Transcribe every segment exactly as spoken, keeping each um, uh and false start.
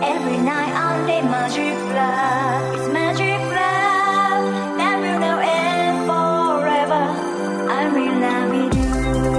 Every night only magic love It's magic love Love you now and forever I'm in love with you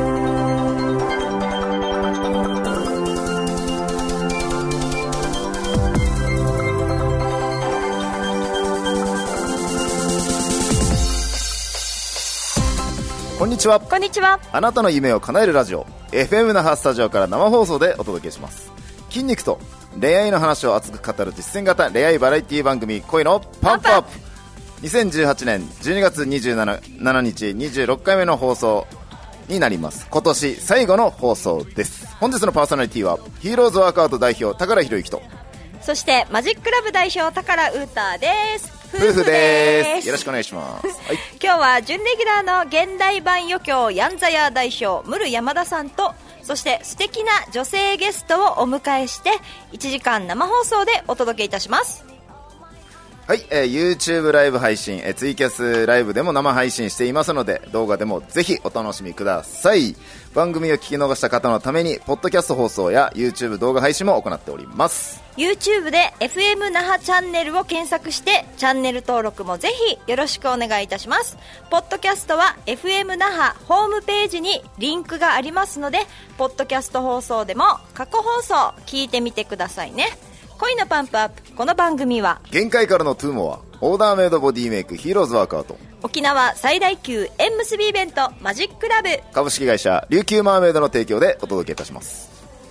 こんにちは。 こんにちは。 あなたの夢を叶えるラジオ エフエム 那覇スタジオから生放送でお届けします。筋肉と恋愛の話を熱く語る実践型恋愛バラエティ番組恋のパンプアップ。にせんじゅうはちねんじゅうにがつにじゅうしちにちにじゅうろっかいめの放送になります。今年最後の放送です。本日のパーソナリティはヒーローズワークアウト代表高良博之と、 そしてマジックラブ代表高良ウーターです。 夫婦です。よろしくお願いします、はい、 今日は準レギュラーの現代版余興ヤンザヤ代表ムル山田さんと、そして素敵な女性ゲストをお迎えしていちじかん生放送でお届けいたします。 はい、えー、YouTube ライブ配信、えー、ツイキャスライブでも生配信していますので、動画でもぜひお楽しみください。番組を聞き逃した方のためにポッドキャスト放送や YouTube 動画配信も行っております。 YouTube で エフエム 那覇チャンネルを検索してチャンネル登録もぜひよろしくお願いいたします。ポッドキャストは エフエム 那覇ホームページにリンクがありますので、ポッドキャスト放送でも過去放送聞いてみてくださいね。恋のパンプアップ。この番組は限界からのトゥーモア、オーダーメイドボディメイクヒーローズワークアウト、 沖縄最大級縁結びイベントマジックラブ、 株式会社琉球マーメイドの提供でお届けいたします。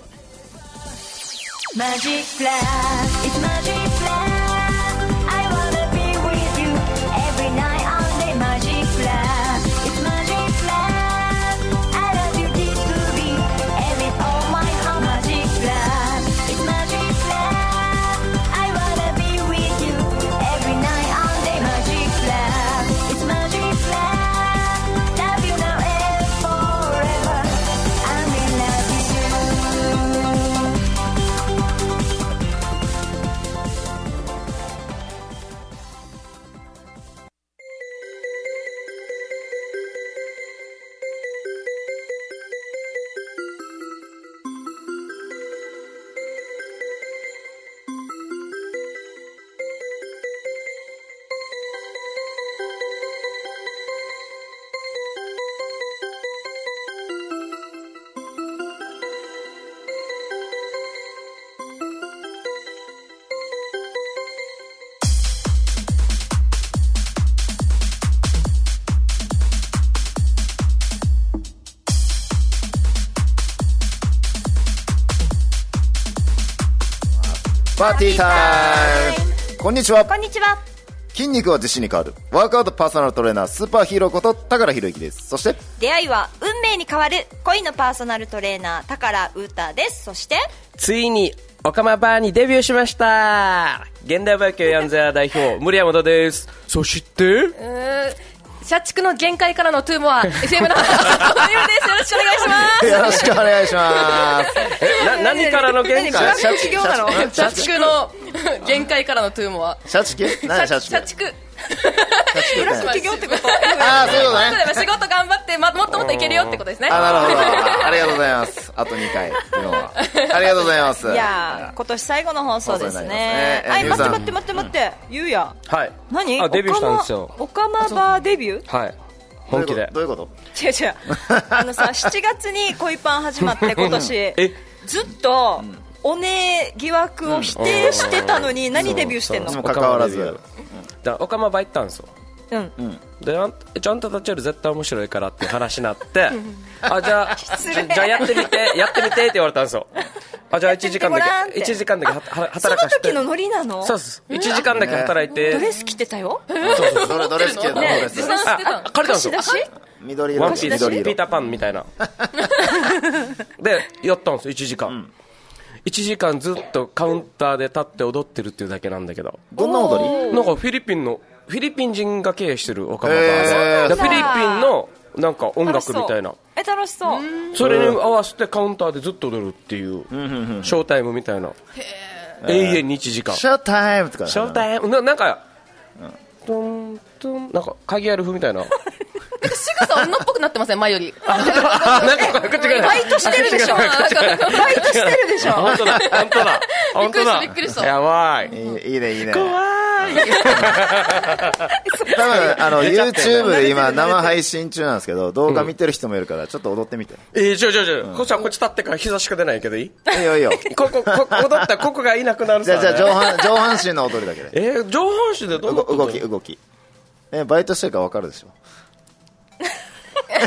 マジックラブ It's magic love I wanna be with you Every night only magic love It's magic love I love you deeply Every all my heart magic love It's magic love I wanna be with you Every night only magic love It's magic love Love you now and forever I'm in love with you パーティータイム。こんにちは。 こんにちは。 筋肉は自信に変わるワークアウトパーソナルトレーナースーパーヒーローこと高良博之です。そして出会いは運命に変わる恋のパーソナルトレーナー高良ウーターです。そしてついにオカマバーにデビューしました。現代バーキューヤンザヤ代表森山田です。そしてうー社畜の限界からのトゥーモア エフエム の原です。よろしくお願いします。 よろしくお願いしますえな何からの限界？ 社畜業なの？社畜の限界からのトゥーモア。 社畜？何社畜？ 社畜。 ブラック企業ってこと？ ああ、そういうことね。 仕事頑張って、ま、もっともっといけるよってことですね。 あ、なるほど。ありがとうございます。あとにかい昨日はありがとうございます。 いや今年最後の放送ですね。はい、待って待って待って待ってゆうや、 はい何あデビューしたんですよ。 オカマバーデビュー？ はい本気で。 どういうこと？ 違う違うあのさしちがつに恋パン始まって今年えずっとおね疑惑を否定してたのに何デビューしてんの？ にもかかわらずだオカマバー行ったんですよ。 うん、 であんちゃんとたちより絶対面白いからって話になってあじゃあじゃじゃあやってみてやってみてって言われたんですよ。あじゃあいちじかんだけいちじかんだけ働かせて。 その時のノリなの？ そうですいちじかんだけ働いてドレス着てたよ。 そうそうどれどれ好きやの？ドレスあ借りたんですよ。 緑色ワンピース緑色ピーターパンみたいなでやったんですよいちじかん、うん、いちじかんずっとカウンターで立って踊ってるっていうだけなんだけど。 どんな踊り？ なんかフィリピンのフィリピン人が経営してるオカマバーでフィリピンのなんか音楽みたいなえ楽しそう。 それに合わせてカウンターでずっと踊るっていうショータイムみたいな永遠にいちじかんショータイムとかショータイム な, なんか、うん、トントンなんか鍵ある風みたいなしがさん女っぽくなってません前より。 あ、なんかこっちがバイトしてるでしょ。バイトしてるでしょ。 本当だ、本当だ。本当だ。 びっくりしたびっくりしたやばい。 いいいいね、いいね。 怖い。 多分、あの、YouTube で今生配信中なんですけど、動画見てる人もいるから、ちょっと踊ってみて。 えー、ちょちょちょ、こっちはこっち立ってから膝しか出ないけどいい？ いいよいいよ。 ここ、ここ、踊ったらここがいなくなるさ。 じゃあ、じゃあ上半、上半身の踊りだけで。 えー、上半身でどんなこと動き、動き。え、バイトしてるから分かるでしょ。 恋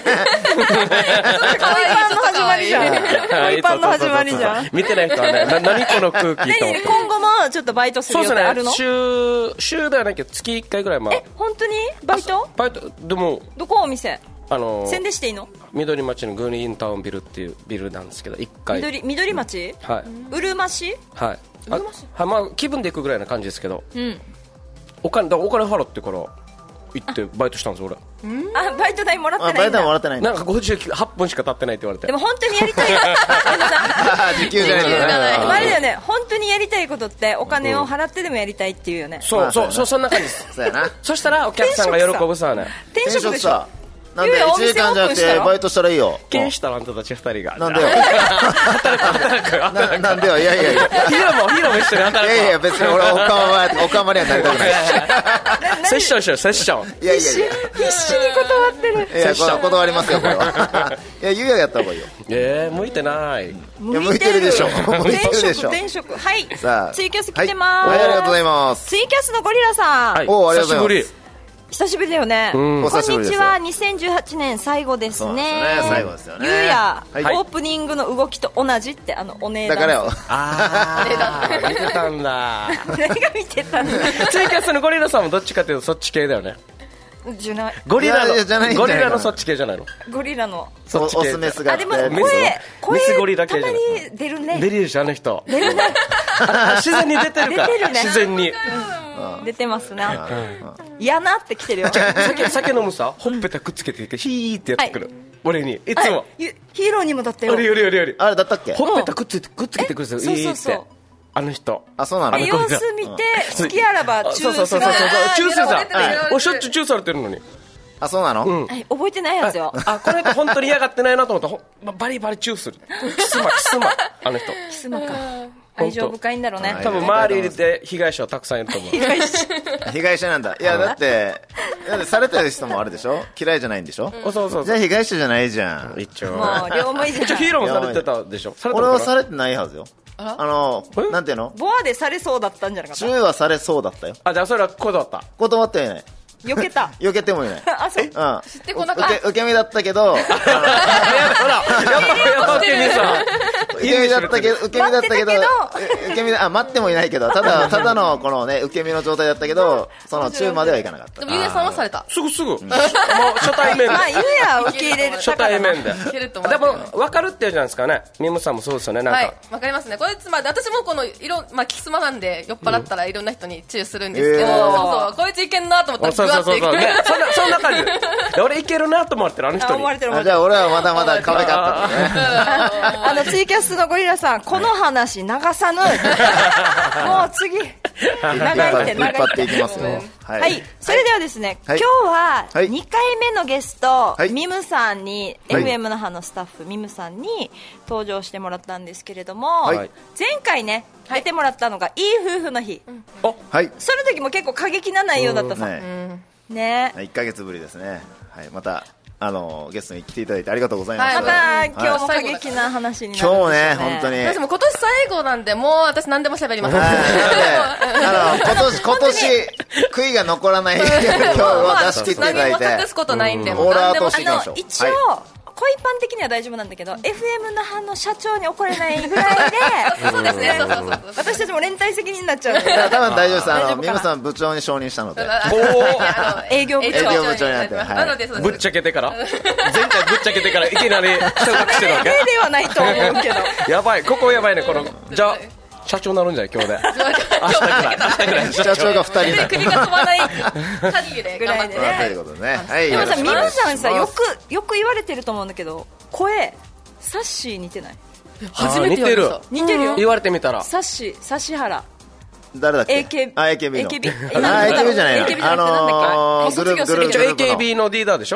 パンの始まりじゃん。恋パンの始まりじゃん。 見てない人はね、な、何この空気と思って。 今後もちょっとバイトする予定あるの？ そうですね、週、週ではないけど、月いっかいぐらい、まあ。 え、本当にバイト？ バイト、でも、 どこお店？ あのー、 宣伝していいの？ 緑町のグリーンタウンビルっていうビルなんですけど、いっかい。 緑、緑町？ はい。 うるま市？ はい。あ、はい、まあ、気分で行くぐらいな感じですけど、 うん。 お金、だからお金払ってから、行ってバイトしたんですよ、俺。 あ、バイト代もらってないんだ。 バイト代もらってないんだ。 なんかごじゅうはっぷんしか経ってないって言われて。 でも本当にやりたい。 時給じゃないとね。 あれだよね、本当にやりたいことってお金を払ってでもやりたいっていうよね。 そうそうそう、そんな感じです。 そうやな。 そしたらお客さんが喜ぶさね。 転職でしょ。 なんでいちじかんじゃなくてバイトしたらいいよ。 経営したらあんたたちふたりが。 なんでよ。 働く働く働く。 なんでよ、いやいやいや。 ヒロもヒロも一緒に働く。 いやいや、別に俺はおかまは、おかまにはなりたくない。 セッションしよう、セッション。 いやいやいや。 必死に断ってる。 いや、断りますよ、これは。いや、ゆうややった方がいいよ。 えー、向いてない。 いや、向いてるでしょ。向いてるでしょ。 転職、転職。はい。 さあ。 ツイキャス来てまーす。 はい、ありがとうございます。 ツイキャスのゴリラさん。 おー、ありがとうございます。 久しぶりだよね。こんにちは、にせんじゅうはちねん最後ですね。 最後ですよね。 ゆうや、オープニングの動きと同じって、あの、お値段。 だからよ。 あー、見てたんだ。 何が見てたんだ。 ツイキャスのゴリラさんもどっちかというとそっち系だよね。 じゃない。 ゴリラの、ゴリラのそっち系じゃないの。 ゴリラの。 そっち系。オスメスがあって。 あ、でも声、声、たまに出るね。 出るでしょ、あの人。 出るね。 自然に出てるから。 出てるね。 自然に。 出てますね。嫌なって来てるよ。 酒、酒飲むさ、ほっぺたくっつけて、ヒーってやってくる。俺に、いつも。 ヒーローにもだったよ。 よりよりよりより。 あれだったっけ？ ほっぺたくっつけて、くっつけてくるんですよ。そうそうそう。あの人。 あ、そうなの？ 様子見て、好きあらば、チュースが。 そうそうそうそう。チュースさ。おしょっちゅうチューされてるのに。 あ、そうなの？ うん。覚えてないやつよ。 あ、この人本当に嫌がってないなと思ったら、バリバリチューする。キスマ、キスマ。あの人。 キスマか。愛情深いんだろうね。 多分周りで被害者はたくさんいると思う。 被害者。 被害者なんだ。いや、だって、だってされてる人もあるでしょ？嫌いじゃないんでしょ？ そうそうそう。 じゃあ被害者じゃないじゃん。 一応。 もう、両思いじゃん。 一応ヒーローもされてたでしょ？ 俺はされてないはずよ。あの、なんていうの？ ボアでされそうだったんじゃなかった？ チューはされそうだったよ。 あ、じゃあそれは断った。 断ってはいない。 避けた。 避けてもいない。 あ、そう。うん。 知ってこなかった。 受け身だったけど、 ほら、やっぱ、やっぱ受け身さ。 受け身だったけど、受け身だったけど、受け身、あ、待ってもいないけど、ただ、ただのこのね、受け身の状態だったけど、その中まではいかなかった。 でも、ゆうやさんはされた。 すぐすぐ。もう、初対面で。 まあ、ゆうや受け入れる。 初対面で。でも、分かるって言うじゃないですかね。ミムさんもそうですよね、なんか。 はい、分かりますね。これ、つまり、私もこの、いろ、まあ、キスマなんで、酔っ払ったらいろんな人にチューするんですけど、そうそう、こいついけんなと思ったら、グワっていく。 そんな、そんな感じ。俺いけるなと思ってる、あの人に。 思われてる、 じゃあ俺はまだまだ壁があったんだね。 あの、ツイキャスのゴリラさん、この話流さぬ。もう次。長いって、長いって。 引っ張っていきますよ。 はい。それではですね、今日はにかいめのゲスト、ミムさんに、エフエム 那覇のスタッフ、ミムさんに登場してもらったんですけれども、前回ね、出てもらったのが、いい夫婦の日。 はい。 その時も結構過激な内容だったさ。ね。 いっかげつぶりですね。はい。また、あの、ゲストに来ていただいてありがとうございます。 また、今日も過激な話になる。 今日ね、本当に。 私も今年最後なんで、もう私何でも喋ります。 あの、今年、今年、悔いが残らない今日は出し切っていただいて。 何も隠すことないんで、 オーラーとしていきましょう。 一応、恋パン的には大丈夫なんだけど、エフエム 那覇の社長に怒れないぐらいで、 そうですね、そうそうそう。 私たちも連帯責任になっちゃう。 多分大丈夫です。あの、ミムさん部長に承認したので。 営業部長。 営業部長になって。 なので、 ぶっちゃけてから前回ぶっちゃけてからいきなり昇格してるわけではないと思うけど。 やばい、ここやばいね、この、じゃあ、社長になるんじゃない今日で。明日ぐらい。明日ぐらい。 社長がふたりで。 首が飛ばない限りでぐらいでね。 ということでね。はい。 でもさ、ミムさんさ、よく、よく言われてると思うんだけど、声、サッシー似てない？ 初めて言われました。 似てるよ。 言われてみたら。 サッシー、指原。 誰だっけ？ エーケービー。 あ、エーケービー の。 エーケービー。 あ、エーケービー じゃないの。あのー、 グループ、グループ。 エーケービー のリーダーでしょ？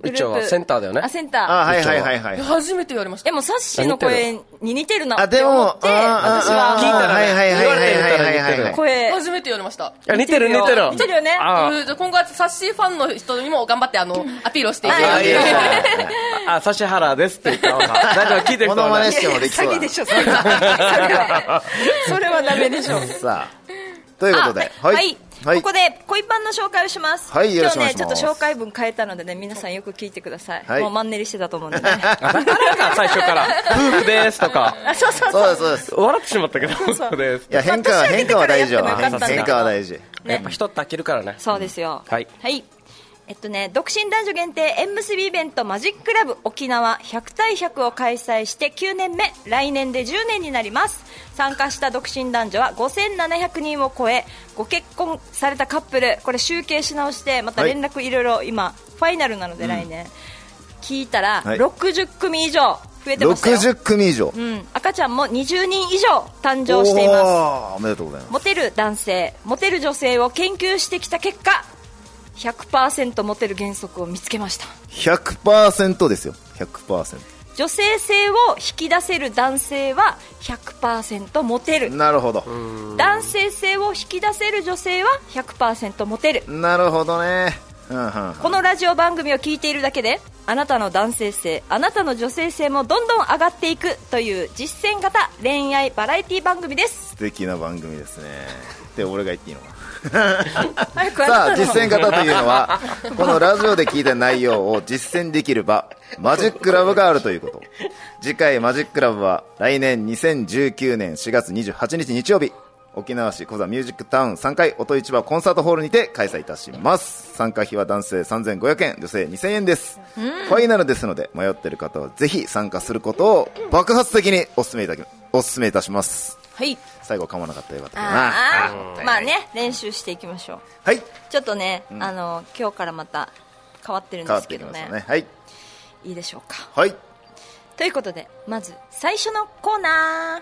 一応はセンターだよね。 あ、センター。 あ、はいはいはいはい。 初めて言われました。 でも、サッシーの声に似てるなあ、 ってでも、 思って、私は、 聞いたらねはいはいはいはいはいはいはいはい。 声。 初めて言われました。 いや似てる似てる。 似てるよね。 あうんじゃあ今後はサッシーファンの人にも頑張ってあのアピールをしていく。 あいいよあ、指原ですって言った方が。大丈夫、聞いてる人モノマはね。 ネしてもできそうだ。 詐欺でしょ、それは。それは、それはダメでしょ。 さあ、ということで、 あはい。 はいここで恋パンの紹介をします。 はいよろしくお願今日ね、 いしますちょっと紹介文変えたのでね、皆さんよく聞いてください。 はいもうマンネリしてたと思うんでね。 あだからか、最初から。夫婦ですとか。 あ、そうそうそうそう。 ですそうです。 笑ってしまったけど、夫婦です。 いや、変化は、変化は大事よ。 まあ年明けてからやってもよかったんだけど変化は大事。 やっぱ人って飽きるからね。 そうですよ。 はいはい。えっとね、独身男女限定縁結びイベントマジックラブ沖縄ひゃく対ひゃくを開催してきゅうねんめ、来年でじゅうねんになります。参加した独身男女はごせんななひゃくにんを超え、ご結婚されたカップル、これ集計し直してまた連絡いろいろ今ファイナルなので来年、聞いたらはいろくじゅっくみ以上増えてましたよ。 ろくじゅっくみ以上。 うん、赤ちゃんもにじゅうにん以上誕生しています。 おーおめでとうございます。 モテる男性、モテる女性を研究してきた結果、ひゃくパーセント モテる原則を見つけました。 ひゃくパーセント ですよ。ひゃくパーセン女性性を引き出せる男性は ひゃくパーセント モテる。 ト。なるほど。 男性性を引き出せる女性は ひゃくパーセント モテる。 なるほどね。うんうんうん。 このラジオ番組を聞いているだけで、あなたの男性性、あなたの女性性もどんどん上がっていくという実践型恋愛バラエティ番組です。 素敵な番組ですね。で、俺が言っていいのかな。 早くさあ、 なたの実践型というのは、このラジオで聞いた内容を実践できる場、マジックラブがあるということ。次回マジックラブは来年にせんじゅうきゅうねんしがつにじゅうはちにち日曜日、沖縄市コザミュージックタウンさんかい音市場コンサートホールにて開催いたします。参加費は男性さんぜんごひゃくえん、女性にせんえんです。ファイナルですので迷っている方はぜひ参加することを爆発的にお勧めいただきお勧めいたします。 はい。 最後噛まなかったらよかったかな。 ああ、まあね、練習していきましょう。 はい、 ちょっとね、あの今日からまた変わってるん変わですけどねってきましたね。はい、 いいでしょうか。 はい、 ということで、まず最初のコーナー、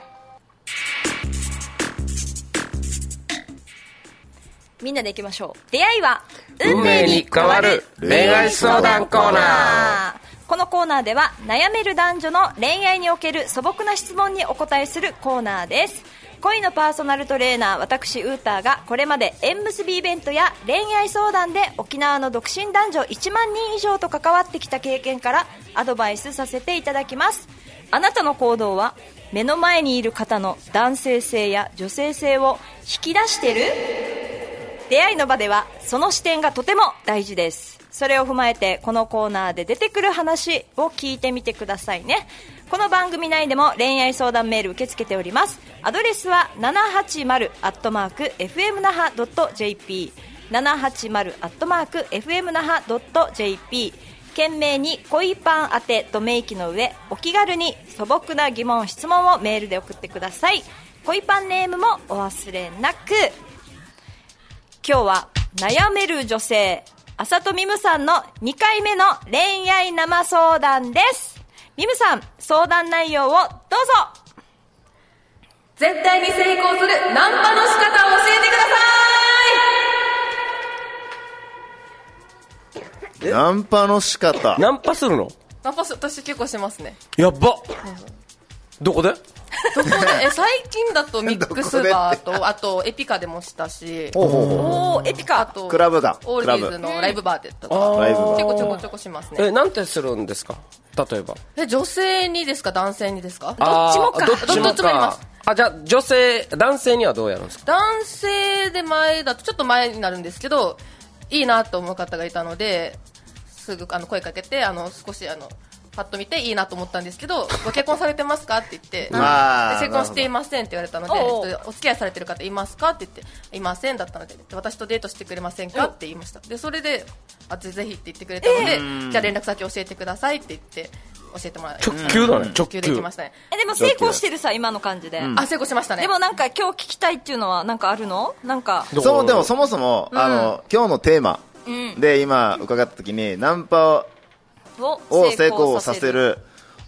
みんなでいきましょう。出会いは運命に変わる恋愛相談コーナー。このコーナーでは悩める男女の恋愛における素朴な質問にお答えするコーナーです。恋のパーソナルトレーナー私ウーターがこれまで縁結びイベントや恋愛相談で沖縄の独身男女いちまんにん以上と関わってきた経験からアドバイスさせていただきます。あなたの行動は目の前にいる方の男性性や女性性を引き出してる？出会いの場ではその視点がとても大事です。それを踏まえてこのコーナーで出てくる話を聞いてみてくださいね。この番組内でも恋愛相談メール受け付けております。アドレスは ななはちまる アットマーク エフエム 那覇 ドット ジェーピー ななはちまる アットマーク エフエム 那覇 ドット ジェーピー 懸命に恋パン当てと明記の上、お気軽に素朴な疑問質問をメールで送ってください。恋パンネームもお忘れなく。今日は悩める女性あさとみむさんのにかいめの恋愛生相談です。みむさん、相談内容をどうぞ。 絶対に成功するナンパの仕方を教えてください。 ナンパの仕方。 ナンパするの？ ナンパす私結構しますね。 やっば。どこで？ どこでえ最近だとミックスバーとあとエピカでもしたし、 ほうほうほう。 おー、エピカ。 あとクラブがオールディーズのライブバーでとかライブが結構ちょこちょこしますね。 え、なんてするんですか？例えば。 え女性にですか男性にですか？ どっちもかあーどっちもどっちもやりまかす。 あ、じゃあ女性、男性にはどうやるんですか？ 男性で前だとちょっと前になるんですけど、いいなと思う方がいたのですぐあの声かけて、あの少しあのパッと見ていいなと思ったんですけど、ご結婚されてますかって言ってあーで結婚していませんって言われたので、 おうお付き合いされてる方いますかって言っていませんだったので、私とデートしてくれませんかって言いました。でそれであぜひって言ってくれたので、じゃあ連絡先教えてくださいって言って教えてもらいました。 直球だね、直直球で球きましたね。 え、でも成功してるさ、今の感じで。 あ成功しましたね。 でもなんか今日聞きたいっていうのはなんかあるの？なんか。 どうそもでもそもそも、あの今日のテーマで今伺った時にナンパをを成功させる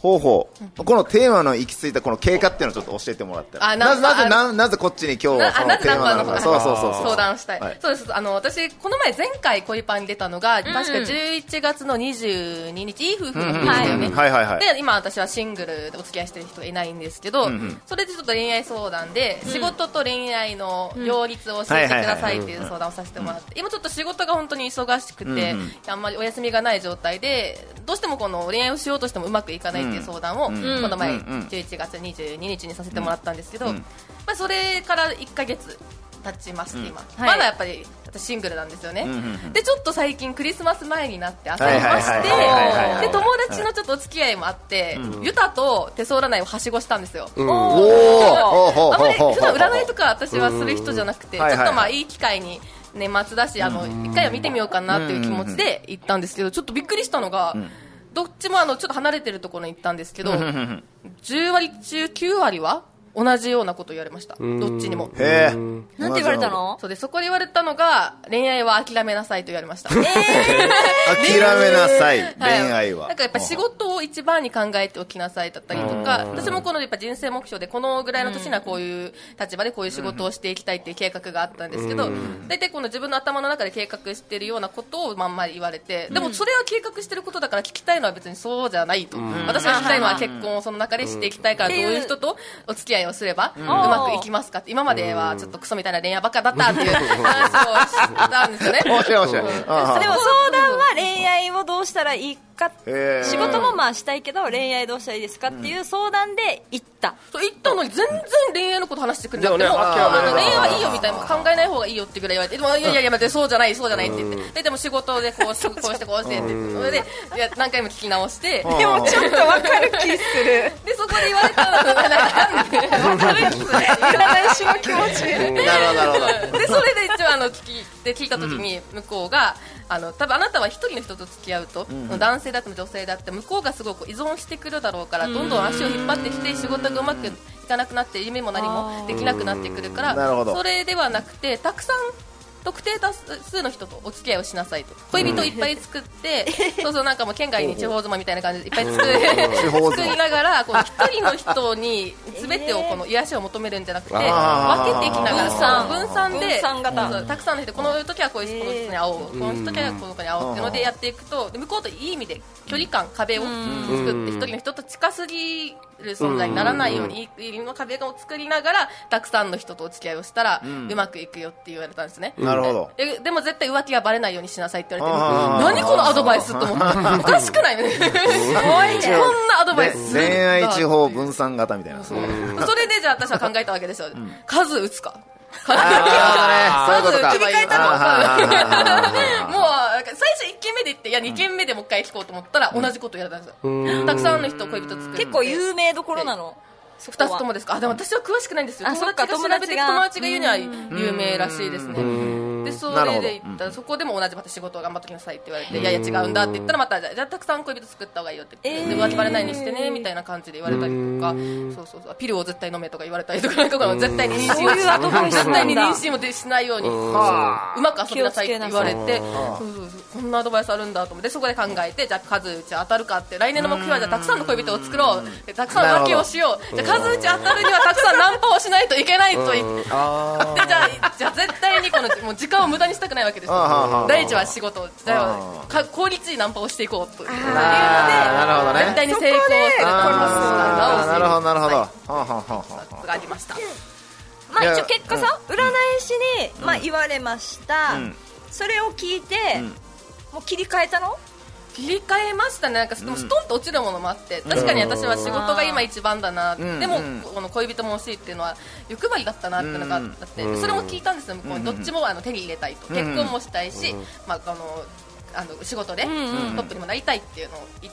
ほうほう、このテーマの行き着いたこの経過っていうのをちょっと教えてもらったら、 あななぜななぜこっちに今日はそのテーマなのか、そうそうそうそう相談したい、 はい、 そうです。あの私この前前回恋パンに出たのが、確かじゅういちがつのにじゅうににち、いい夫婦の日でしたよね、 はいはいはい、 で今私はシングルでお付き合いしてる人がいないんですけど、うんうん、それでちょっと恋愛相談で、うん、仕事と恋愛の両立を教えてくださいっていう相談をさせてもらって、今ちょっと仕事が本当に忙しくて、うんうん、あんまりお休みがない状態で、どうしてもこの恋愛をしようとしてもうまくいかないっていう相談を、うんうん、この前じゅういちがつにじゅうににちにさせてもらったんですけど、うん、まあ、それからいっかげつ経ちまして、今、うん、まだやっぱり私シングルなんですよね、うんうんうん、でちょっと最近クリスマス前になって焦りまして、で友達のちょっとお付き合いもあって、うん、ユタと手相占いをはしごしたんですよ、うん、おあまり普段占いとか私はする人じゃなくて、ちょっとまあいい機会に年末だし、あの一回は見てみようかなっていう気持ちで行ったんですけど、ちょっとびっくりしたのが、うん、どっちもあのちょっと離れてるところに行ったんですけど、じゅうわり中きゅうわりは同じようなことを言われました。どっちにも。 へえ。 なんて言われたの？ そうで、そこで言われたのが、恋愛は諦めなさいと言われました。えー、 諦めなさい、恋愛は。 なんかやっぱ仕事を一番に考えておきなさいだったりとか、私もこのやっぱ人生目標で、このぐらいの年にはこういう立場でこういう仕事をしていきたいっていう計画があったんですけど、大体この自分の頭の中で計画しているようなことをまんまり言われて、でもそれは計画してることだから聞きたいのは別にそうじゃないと。私が聞きたいのは結婚をその中でしていきたいから、どういう人とお付き合いをすれば、うまくいきますかって、今まではちょっとクソみたいな恋愛ばっかだったっていう話をしたんですよね。 面白い面白い。でも相談は恋愛をどうしたらいいか、仕事もまあしたいけど恋愛どうしたらいいですかっていう相談で行った。 そう行ったのに全然恋愛のこと話してくれなくて、もう恋愛はいいよみたいな、考えない方がいいよってぐらい言われて、でもいやいやいや待ってそうじゃないそうじゃないって言って、ででも仕事でこうこうしてこうしてって言って、それでいや何回も聞き直して、 でもちょっとわかる気する。 でそこで言われたのがなんでわかる気する。 占い師の気持ち。 なるほどなるほど。 でそれで一応あの聞いて聞いた時に向こうが、あの多分あなたは一人の人と付き合うと、うん、男性だっても女性だって向こうがすごく依存してくるだろうから、うん、どんどん足を引っ張ってきて仕事がうまくいかなくなって夢も何もできなくなってくるから、それではなくてたくさん特定多数の人とお付き合いをしなさいと、恋人をいっぱい作って、うん、そうそうなんかもう県外に地方妻みたいな感じでいっぱい作作りながら、この一人の人に全てをこの癒しを求めるんじゃなくて、分けていきながら分散分散で分散型、 たくさんの人、この時はこういうこの人に会おう、この時はこの子に会おうっていうのでやっていくと、向こうといい意味で距離感、壁を作って一人の人と近すぎる存在にならないように、いい意味の壁を作りながらたくさんの人とお付き合いをしたらうまくいくよって言われたんですね。 なるほど。 で, でも絶対浮気はバレないようにしなさいって言われて、何このアドバイスと思っておかしくないね。すごいね。こんなアドバイスするんだ。 恋愛地方分散型みたいな。 そうそれでじゃあ私は考えたわけですよ、うん、数打つかあー、そういうことか。 切り替えたのかもう最初いっけんめで行って、いやにけんめでもう一回聞こうと思ったら同じことやられたんですよ。たくさんの人恋人作る。 結構有名どころなの。 ふたつともですか。あ、でも私は詳しくないんですよ。友達が調べて友達が言うには有名らしいですね。でそれで行ったら、そこでも同じまた仕事を頑張ってきなさいって言われて、いやいや違うんだって言ったら、またじゃあたくさん恋人作った方がいいよって言って、浮気バレないようにしてねみたいな感じで言われたりとか、そうそうそう、ピルを絶対飲めとか言われたりとか、なんか絶対に妊娠を絶対に妊娠をしないようにうまく遊びなさいって言われて、そうそうそう、こんなアドバイスあるんだと思って、そこで考えて、じゃあ数打ち当たるかって、来年の目標はじゃあたくさんの恋人を作ろう、たくさん浮気をしよう、じゃあ数打ち当たるにはたくさんナンパをしないといけないと言って、でじゃあじゃあ絶対にこのもう時間を無駄にしたくないわけですよ。第一は仕事、じゃあ効率いいナンパをしていこうというので、絶対に成功するというのをなるほどなるほどがありました。 まあ一応結果さ、占い師にまあ言われました。それを聞いてもう切り替えたの？ 切り替えましたね。なんかでもストンと落ちるものもあって、確かに私は仕事が今一番だな、うん、でも、うん、この恋人も欲しいっていうのは欲張りだったなっていうのがあって、うん、それも聞いたんですよ。向こうにどっちもあの手に入れたいと、うん、結婚もしたいし、うん、まあ、あのあの仕事でトップにもなりたいっていうのを言って、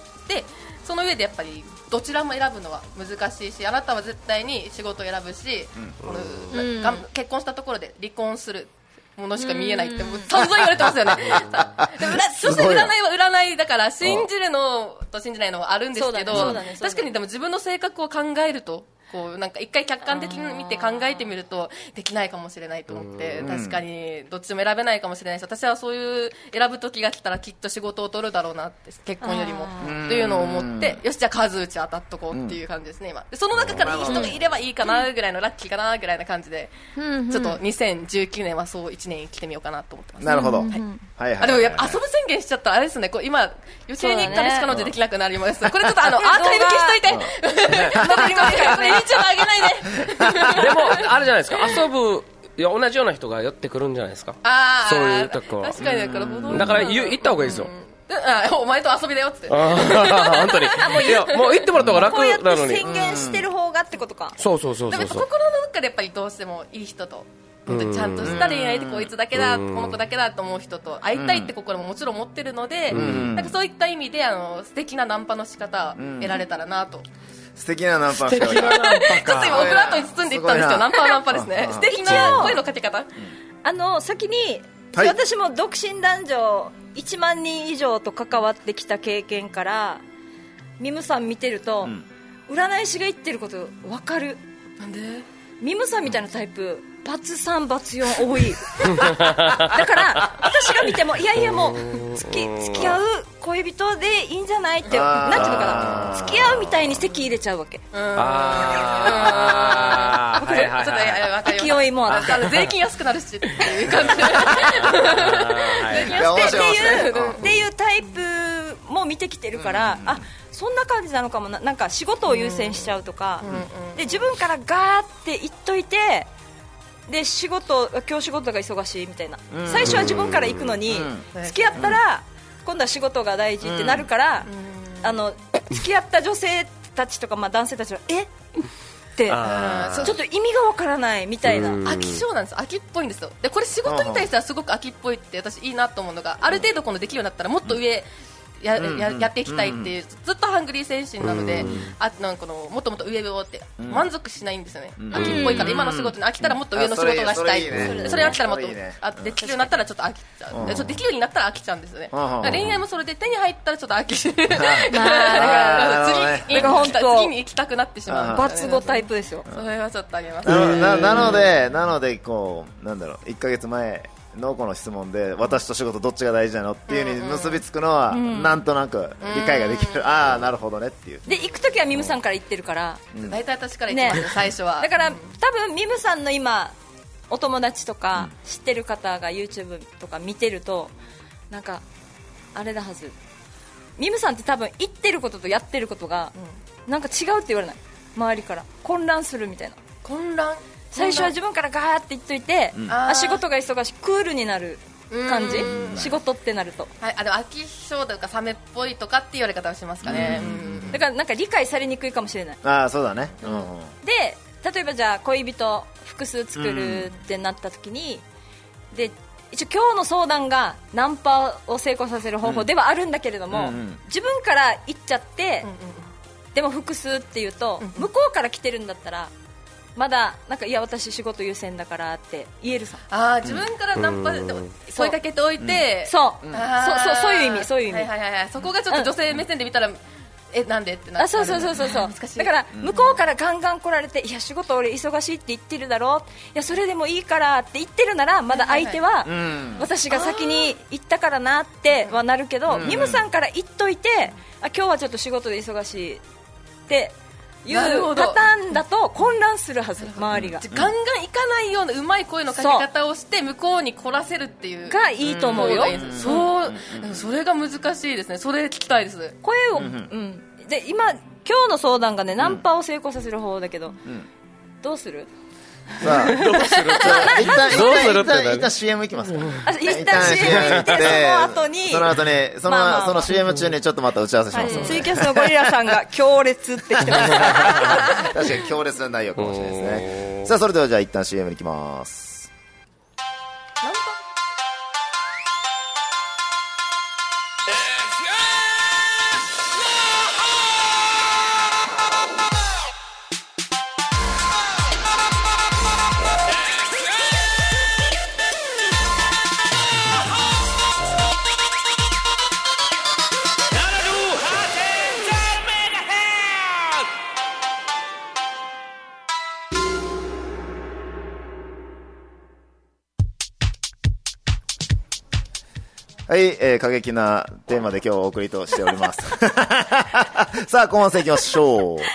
その上でやっぱりどちらも選ぶのは難しいし、あなたは絶対に仕事を選ぶし、うん、このうん、結婚したところで離婚するものしか見えないってもう散々言われてますよね。でもそして占いは占いだから信じるのと信じないのはあるんですけど、確かにでも自分の性格を考えるとこうなんか一回客観的に見て考えてみるとできないかもしれないと思って、確かにどっちも選べないかもしれないし、私はそういう選ぶ時が来たらきっと仕事を取るだろうなって、結婚よりもというのを思って、よしじゃあ数打ち当たっとこうっていう感じですね今で。その中からいい人がいればいいかなぐらいの、ラッキーかなぐらいな感じで、ちょっとにせんじゅうきゅうねんはそういちねん生きてみようかなと思ってます。 なるほど、はいはいはい、 あでもやっぱ遊ぶ宣言しちゃったらあれですね、こう今余計に彼氏彼女できなくなります。これちょっとあのアーカイブ消しといて残りますから、これリーチはあげないででもあれじゃないですか、遊ぶいや同じような人が寄ってくるんじゃないですか。 あそういうとこ確かにだから、 だから言った方がいいですよ。 あお前と遊びだよっつって。 本当にいやもう言ってもらった方が楽なのに。 こうやって宣言してる方がってことか。 そうそうそうそう。 でも心の中でやっぱりどうしてもいい人と本当にちゃんとした恋愛でこいつだけだ、この子だけだと思う人と会いたいって心ももちろん持ってるので、なんかそういった意味であの素敵なナンパの仕方得られたらなと。 素敵なナンパの仕方。 ちょっと今オブラートに包んでいったんですけど、ナンパはナンパですね。素敵な声のかけ方。 あの先に、 はい、 私も独身男女いちまんにん以上と関わってきた経験から、ミムさん見てると、うん、占い師が言ってること分かる。 なんでミムさんみたいなタイプバツさんバツよん多いだから私が見てもいやいやもう付き、付き合う恋人でいいんじゃないってなんていうのかな、付き合うみたいに籍入れちゃうわけ。 ああはいはいはい、勢いもあって税金安くなるしっていう感じで税金安くっていうっていうタイプも見てきてるから、あそんな感じなのかもな。なんか仕事を優先しちゃうとか、で自分からガーって言っといて、で仕事今日仕事が忙しいみたいな、最初は自分から行くのに、付き合ったら今度は仕事が大事ってなるから、あの付き合った女性たちとか、まあ、男性たちはえってちょっと意味がわからないみたいな。 飽き性なんですよ。飽きっぽいんですよ。でこれ仕事に対してはすごく飽きっぽいって私いいなと思うのが、ある程度このできるようになったらもっと上や, や, やっていきたいっていう、ずっとハングリー精神なので、あなんかのもっともっと上をって満足しないんですよね。飽きっぽいから今の仕事に飽きたらもっと上の仕事がしたい、それ飽きたらもっとあできるようになったらちょっと飽きちゃう、ちょっとできるようになったら飽きちゃうんですよね。恋愛もそれで手に入ったらちょっと飽きちゃうだから次次に行きたくなってしまう。 バツごタイプですよ。 それはちょっとあげます。 な, なのでなのでこうなんだろう、いっかげつまえのこの質問で私と仕事どっちが大事なのっていう風に結びつくのは、うん、なんとなく理解ができる、うん、ああなるほどねっていう。 で行くときはミムさんから言ってるから、 大体、うん、私から言ってます、ね、最初は。 だから多分ミムさんの今お友達とか知ってる方が YouTube とか見てると、なんかあれだはず、ミムさんって多分言ってることとやってることがなんか違うって言われない、周りから混乱するみたいな。 混乱最初は自分からガーって言っといて、うん、あ仕事が忙しいクールになる感じ、仕事ってなると、 はい、あでも飽き性とかサメっぽいとかって言われ方をしますかね。 だからなんか理解されにくいかもしれない。 あそうだね、うん、 で例えばじゃあ恋人複数作るってなった時に、で一応今日の相談がナンパを成功させる方法ではあるんだけれども、うん、自分から言っちゃって、うんうん、でも複数っていうと、うん、向こうから来てるんだったらまだなんかいや私仕事優先だからって言えるさ。 あ自分からナンパで声かけておいて、 そう、うん、そうそうそういう意味、そういう意味、 はいはいはいはい、そこがちょっと女性目線で見たら、うん、えなんでってなっあそうそうそうそうそう難しい。だから向こうからガンガン来られて、いや仕事俺忙しいって言ってるだろ、いやそれでもいいからって言ってるならまだ相手は私が先に行ったからなってはなるけど、ミムさんから言っといて、あ今日はちょっと仕事で忙しいっていうパターンだと混乱するはず、周りが。 ガンガンいかないようなうまい声のかけ方をして向こうに凝らせるっていうがいいと思うよ。 そう、それが難しいですね。それ聞きたいです。 声を、うん、で今今日の相談がねナンパを成功させる方法だけど、うん、どうする？ さあどうする？一旦一旦 シーエム 行きますか。 一旦 シーエム 行ってその後にその後にそのその シーエム 中にちょっとまた打ち合わせします。 ツイキャスのゴリラさんが強烈って来てます。 確かに強烈な内容かもしれないですね。さあそれではじゃあ一旦 シーエム に行きます。 はい、えー、過激なテーマで今日お送りとしておりますさあ後半戦いきましょう。はい、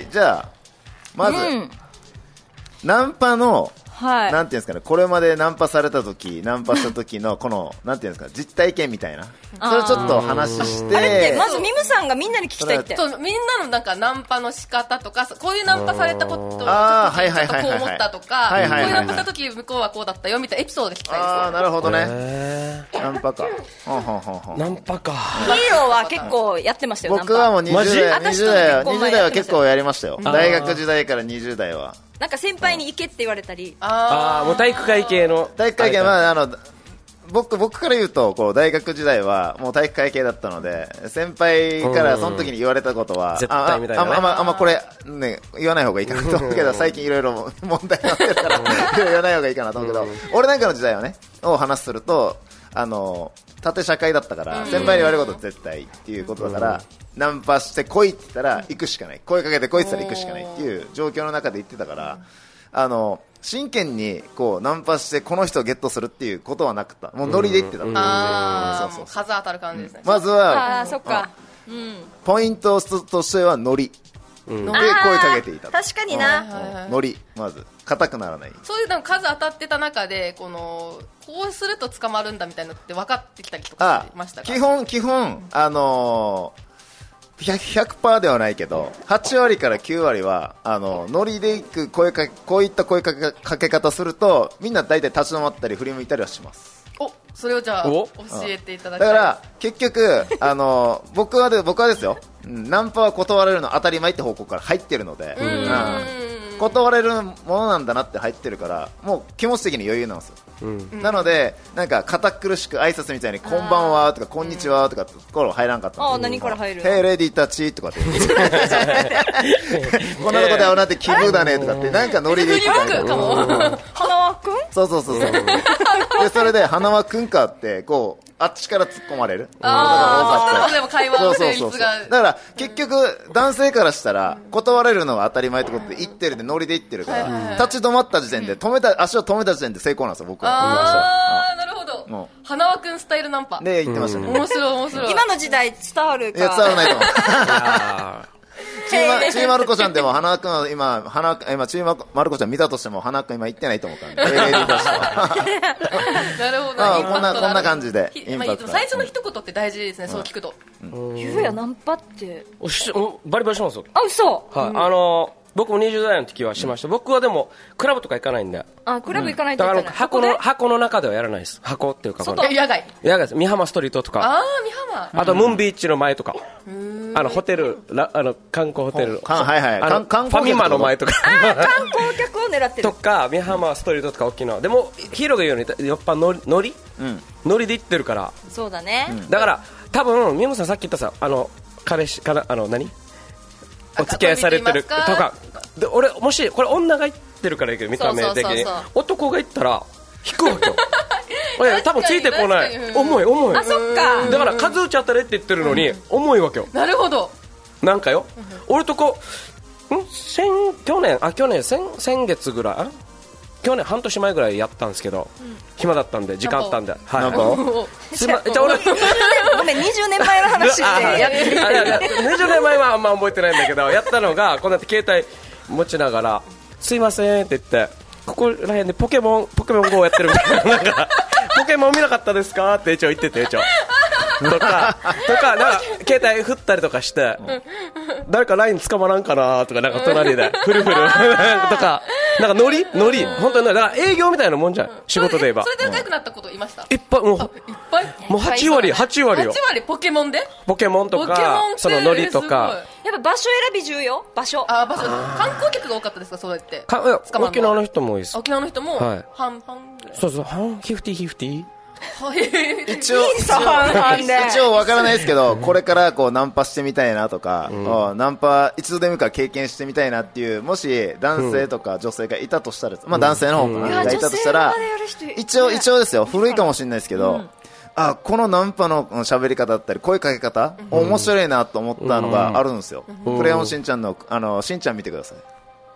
じゃあまず、うん、ナンパのはい、 なんていうんですかね、これまでナンパされた時ナンパした時のこのなんていうんですか、実体験みたいな、それをちょっと話して、 あれってまずミムさんがみんなに聞きたいって、 そうみんなのなんかナンパの仕方とか、こういうナンパされたことをちょっとこう思ったとか、こういうナンパした時向こうはこうだったよみたいなエピソードで聞きたいです。 ああ、なるほどね。ナンパか。ほんほんほんほん。 ナンパか。 ヒーローは結構やってましたよ。 僕はもうにじゅう代、にじゅう代はにじゅう代は結構やりましたよ。大学時代からにじゅう代は。 なんか先輩に行けって言われたり、 ああ、もう体育会系の体育会系、まああの僕僕から言うとこう大学時代はもう体育会系だったので、先輩からその時に言われたことは絶対みたいな、ね、 あああんまあんまこれね言わない方がいいかなと思うけど、最近いろいろ問題になってるから言わない方がいいかなと思うけど、俺なんかの時代はねを話すると、あの縦社会だったから、先輩に言われること絶対っていうことだから、ナンパして来いって言ったら行くしかない、声かけて来いって言ったら行くしかないっていう状況の中で言ってたから、あの真剣にこうナンパしてこの人をゲットするっていうことはなくた、もうノリで言ってた。 ああ、もう数当たる感じですね。 まずはあそっか、うん、 ポイントとしてはノリで声かけていた。 確かにな、 ノリ、まず硬くならない。 そういうの数当たってた中で、このこうすると捕まるんだみたいなのって分かってきたりとかしましたか？ 基本基本あのーひゃくパーセント ではないけどはち割からきゅう割はあのノリでいく声かけ、こういった声かけ、かけ方するとみんな大体立ち止まったり振り向いたりはします。 お、それをじゃあ教えていただきたい。 だから結局あの僕はで僕はですよ、ナンパは断られるの当たり前って方向から入ってるので、うん、断れるものなんだなって入ってるから、もう気持ち的に余裕なんですよ。うん、なのでなんか堅苦しく挨拶みたいにこんばんはとかこんにちはとかところ入らんかったんですよ。 あ、何から入る？ ヘイレディタッチとかってこんなとこで会うなんて気分だねとかってなんかノリで言ってたりとか、 花輪くん、 そうそうそうそうでそれで花輪くんかってこうあっちから突っ込まれる。 ああ、でも会話の成立が。 だから結局男性からしたら断れるのは当たり前ってことで言ってるでノリで言ってるから、立ち止まった時点で止めた足を止めた時点で成功なんですよ僕は。 ああ、なるほど。花輪くんスタイルナンパで言ってましたね。 面白い面白い。 今の時代伝わるか。 いや伝わらないと思う。ちー, ちーまる子ちゃんでも花輪くんは今花今ちーまる子ちゃん見たとしても花輪くん今言ってないと思うからね。なるほど。 あこんなこんな感じで。 まあ、最初の一言って大事ですね、うん、そう聞くと。 ゆうやナンパっておしおバリバリしますよ。 あ、嘘。 はい、うん、あのー僕もにじゅう代の時はしました。僕はでもクラブとか行かないんで。 あ、クラブ行かないといけない。 だから箱の箱の中ではやらないです。箱っていうか外、野外野外です。美浜ストリートとか、 ああ美浜、 あとムーンビーチの前とか、あのホテルラあの観光ホテル、 はいはい、 あのファミマの前とか、 あ観光客を狙ってるとか美浜ストリートとか沖縄でもヒーローが言うようにやっぱノリノリ、うん、ノリで行ってるから。 そうだね。 だから多分宮本さんさっき言ったさ、あの彼氏からあの何お付き合いされてるとかで、俺もしこれ女が言ってるからいいけど見た目的に男が言ったら引くわけよ。俺多分ついてこない。重い重い。 あ、そっか。 だから数打ち当たれって言ってるのに重いわけよ。 なるほど。 なんかよ、俺とこん先去年あ去年先先月ぐらいあ去年半年前ぐらいやったんですけど、うん、暇だったんで時間あったんで、はい、 なんかすまじゃ俺ごめんにじゅうねんまえの話でやってる。 にじゅうねんまえはあんま覚えてないんだけど、やったのがこうやって携帯持ちながらすいませんって言って、ここら辺でポケモンポケモン ゴー やってるみたいな、なんかポケモン見なかったですかって一応言ってて、一応とかとかなんか携帯振ったりとかして、誰か ライン 捕まらんかなとか、なんか隣でフルフルとか、なんかノリノリ本当にだから営業みたいなもんじゃん、仕事で言えば。 それで仲良くなったこといました？ いっぱい、もういっぱい、 もうはち割はち割よ。 はち割ポケモンで？ ポケモンとかそのノリとか。 やっぱ場所選び重要。場所。 あ、場所。観光客が多かったですか、そうやって。 か沖縄の人も多いです。 沖縄の人もはい、 半々ぐらい。 そうそう、半フィフティフィフティ。 一応一応わからないですけど、これからこうナンパしてみたいなとか、うん、ナンパ一度でもいいから経験してみたいなっていう、もし男性とか女性がいたとしたら、うん、まあ男性の方かな、うん、がいたとしたら、一応一応ですよ、古いかもしれないですけど、うん、あこのナンパの喋り方だったり声かけ方、うん、面白いなと思ったのがあるんですよ。うん、クレヨンしんちゃんのあのしんちゃん見てください。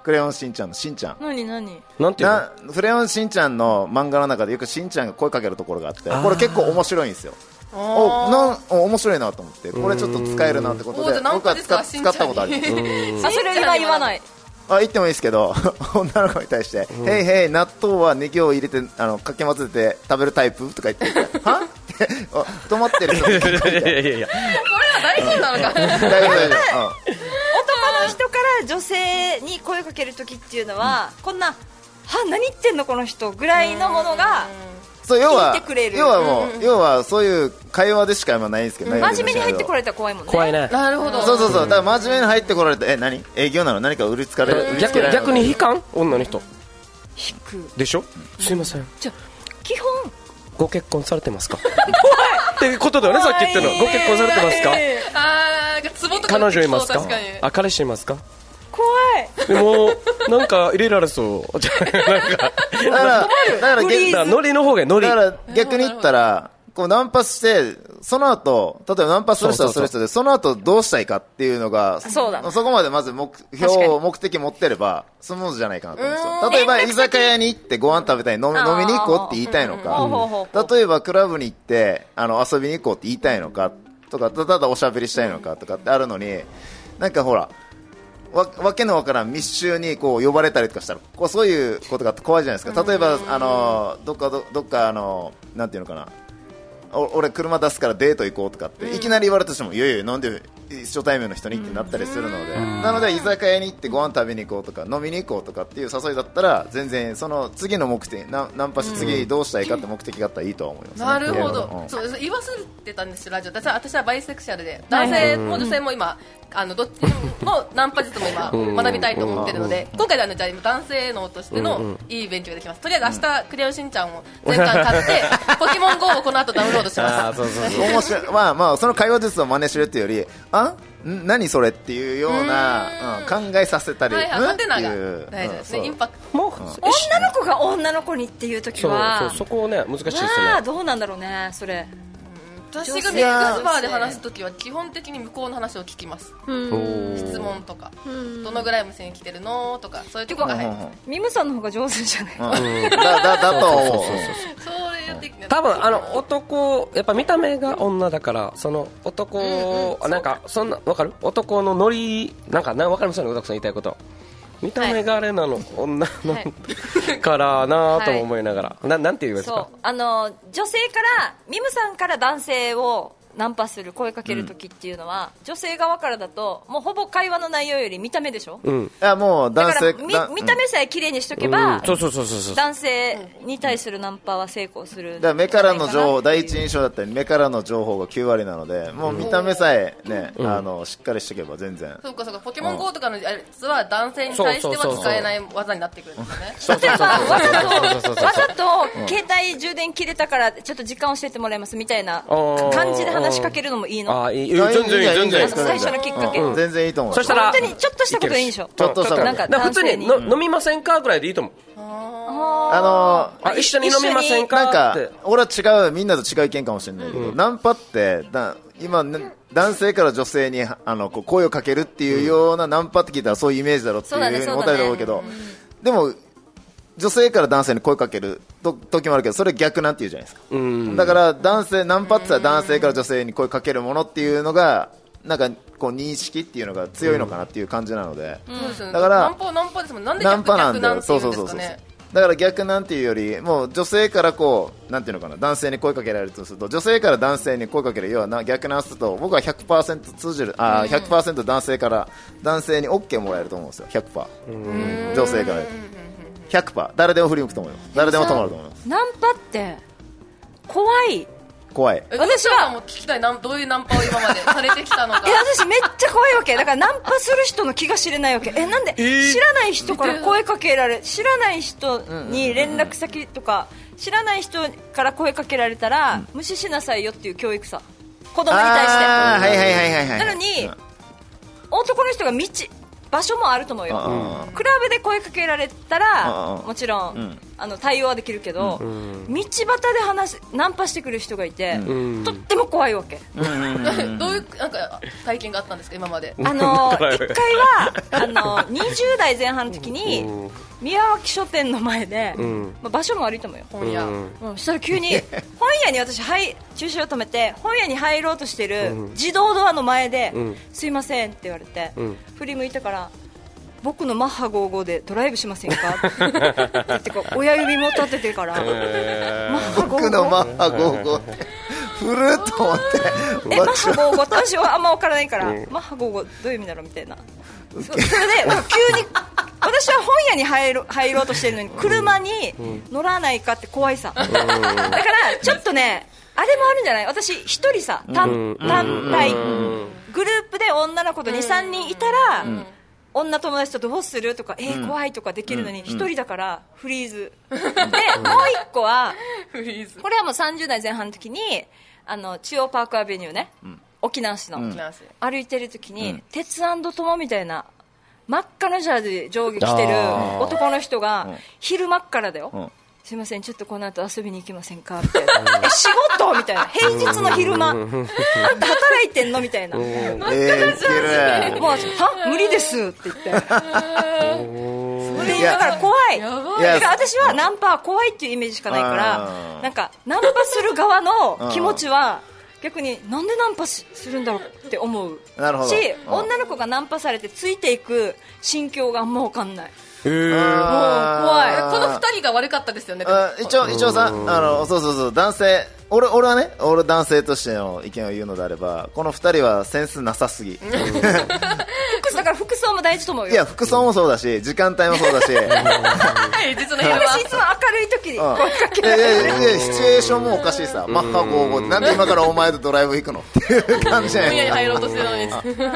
クレヨンしんちゃんのしんちゃん何何なんていうの？ なクレヨンしんちゃんの漫画の中でよくしんちゃんが声かけるところがあって、これ結構面白いんですよ。おなんお面白いなと思って、これちょっと使えるなってことでおーじゃあナン僕は使パですか使ったことあります。 あ、それ今言わない。 あ、言ってもいいですけど女の子に対して「へいへい納豆はネギを入れてあのかき混ぜて食べるタイプ?」とか言って「は?」ってあ止まってる人いやいやいやいや。 これは大丈夫なのか大丈夫大丈夫、 男の人から女性に声をかけるときっていうのは、こんなは何言ってんのこの人ぐらいのものがそう要は聞いてくれる要はもう、要はそういう会話でしか今ないんですけど、 真面目に入ってこれられたら怖いもんね。 怖いね。 なるほど。 そうそうそう、だから真面目に入ってこられて、え何営業なの、何か売りつかれる、売りつ逆けられる逆に悲観女の人引く。 でしょ。すいません。 じゃあ基本ご結婚されてますかってことだよね、さっき言ったの。ご結婚されてますか？ あー、ツボとか彼女いますか？ 確かに。 あ、彼氏いますか？ 怖い。 でもなんか入れられそうじゃあなんかだからだから逆だからノリの方がノリ。 だから逆に言ったらこうナンパしてその後例えばナンパする人はする人で、その後どうしたいかっていうのが、 そうだそこまでまず目標を目的持ってればスムーズじゃないかなと思うんですよ。例えば居酒屋に行ってご飯食べたい、飲み飲みに行こうって言いたいのほうほうほうほか、例えばクラブに行ってあの遊びに行こうって言いたいのかとか、ただおしゃべりしたいのかとかってあるのに、なんかほらわ, わけのわからん密集にこう呼ばれたりとかしたら、こうそういうことがあって怖いじゃないですか。例えばあのどっか ど, どっかあのなんていうのかな、お俺車出すからデート行こうとかっていきなり言われてしても、いやいやなんで初対面の人にってなったりするので、なので居酒屋に行ってご飯食べに行こうとか飲みに行こうとかっていう誘いだったら、全然その次の目的なナンパし次どうしたいかって目的があったらいいとは思います、ね、 なるほど、 うんそう言わせてたんですよ、ラジオ。私は私はバイセクシャルで、男性も女性も今、あのどっちのナンパ術も今、学びたいと思ってるので、今回では、ね、じゃあ男性のとしてのいい勉強ができます。とりあえず明日、クレヨンしんちゃんを全巻買って、ポケモン ゴー をこの後ダウンロードします。 あ、そうそうそう。 面白い、まあまあその会話術を真似するっていうより、あん何それっていうような、うん、考えさせたり、 はいはい、 うんハテナがっていう大事ですね、 うんインパクト。 もう女の子が女の子にっていう時そうはそう、そこをね難しいですよわあね。 どうなんだろうねそれ。 私がミックスバーで話すときは基本的に向こうの話を聞きます。質問とか、どのぐらい無線来てるのとか、そういうところが入る。 ミムさんの方が上手じゃない。 うんだだだと思う。 そういう的な。 多分あの男やっぱ見た目が女だから、その男、あなんかそんなわかる、男のノリなんかな、わかりますよね、小田さん言いたいこと。見た目があれなの、女の、 はいからなとも思いながら、ななんて言うんですか。 そうあの女性からミムさんから男性をナンパする声かけるときっていうのは、女性側からだともうほぼ会話の内容より見た目でしょ。 うん。 いやもうだ男性からみだ見た目さえ綺麗にしとけば、 うんそうそうそうそうそう。 男性に対するナンパは成功するんだから目からの情報、第一一印象だったり目からの情報がきゅう割なので、もう見た目さえね、あのしっかりしておけば全然。 そうかそうか、ポケモン ゴー とかのやつは男性に対しては使えない技になってくるんですね。 そうそうそうそうわざとそうそうそうわざと携帯充電切れたからちょっと時間教えてもらいますみたいなあー感じで話しかけるのもいいの。 ああいい、全然いい、全然いい。 ですか最初のきっかけうん全然いいと思う。 そしたら本当にちょっとしたことでいいんでしょ。 ちょっとしたことなんかだから普通男性ににの飲みませんかぐらいでいいと思う。 あのあ一緒に飲みませんかなんかって。 俺は違う、みんなと違う意見かもしれないけど、ナンパってだ今、ね、男性から女性にあのこう声をかけるっていうようなナンパって聞いたらそういうイメージだろっていうふうに思ったりだろうけど、でも女性から男性に声かけると時もあるけど、それ逆なんて言うじゃないですか。 うん。 だから男性ナンパって言ったら男性から女性に声かけるものっていうのがなんかこう認識っていうのが強いのかなっていう感じなので、 そうですよね。 だからナンパナンパですもん。なんでナン逆パなんだよ。 逆なんて言うんそうそうそうそう。 ですかね。 だから逆なんていうよりもう女性からこうなんていうのかな、男性に声かけられるとすると、女性から男性に声かける、要はな逆なんすると僕は ひゃくパーセント 通じる、あー ひゃくパーセント 男性から男性に オーケー もらえると思うんですよ。 ひゃくパーセント 女性から ひゃくパーセント 誰でも振り向くと思います。誰でも止まると思います。 ナンパって怖い。 怖い。 え私はもう聞きたい、なんどういうナンパを今までされてきたのか。 え私めっちゃ怖いわけだから、ナンパする人の気が知れないわけ。えなんで、知らない人から声かけられ、知らない人に連絡先とか、知らない人から声かけられたら、無視しなさいよっていう教育さ、子供に対して。 あーはいはいはいはいはい。 なのに、男の人が道場所もあると思うよ。 あクラブで声かけられたらあもちろうんんあの対応はできるけど、道端で話ナンパしてくる人がいて、とっても怖いわけ。 どういうなんか体験があったんですか今まで。 あの一回はあのにじゅう代前半の時に宮脇書店の前で、まあ、場所も悪いと思うよ。 本屋。 うんそしたら急に本屋に私、はい、駐車を止めて本屋に入ろうとしてる自動ドアの前で、すいませんって言われて、振り向いてから僕のマッハごじゅうごでドライブしませんかって言ってこう親指も立ててから、 えー、 マッハごじゅうご僕のマッハごじゅうごってふるっと思ってえマッハごじゅうごって私はあんま分からないから、マッハごじゅうごどういう意味だろうみたいな。そ, それで急に私は本屋に入ろ入ろうとしてるのに車に乗らないかって怖いさ。だからちょっとねあれもあるんじゃない。私一人さ単単体グループで女の子と にさんにんいたら、女友達とどうするとか、えー、怖いとかできるのに一人だからフリーズで、もう一個はこれはもうさんじゅう代前半の時にあの中央パークアベニューね、沖縄市の歩いてる時に鉄&友みたいな真っ赤なジャージー上下着てる男の人が昼間っからだよ、すいませんちょっとこの後遊びに行きませんかみたいなえ仕事みたいな平日の昼間あんた働いてんのみたいな、 えー、 もうは無理ですって言ってそれだから怖い。いや私はナンパは怖いっていうイメージしかないから、なんかナンパする側の気持ちは逆になんでナンパするんだろうって思うし、女の子がナンパされてついていく心境があんま分かんない。 えー、もう怖い。 この二人が悪かったですよね。 あ一応一応さ、あのそうそうそう男性、俺俺はね、俺男性としての意見を言うのであれば、この二人はセンスなさすぎ。 だから服装も大事と思うよ。 いや服装もそうだし、時間帯もそうだし。 実の昼間私いつも明るい時に声かけられる。いやいやいやシチュエーションもおかしいさ。マッハごじゅうごなんで今からお前とドライブ行くのっていう感じじゃない。 本屋に入ろうとしてるのに。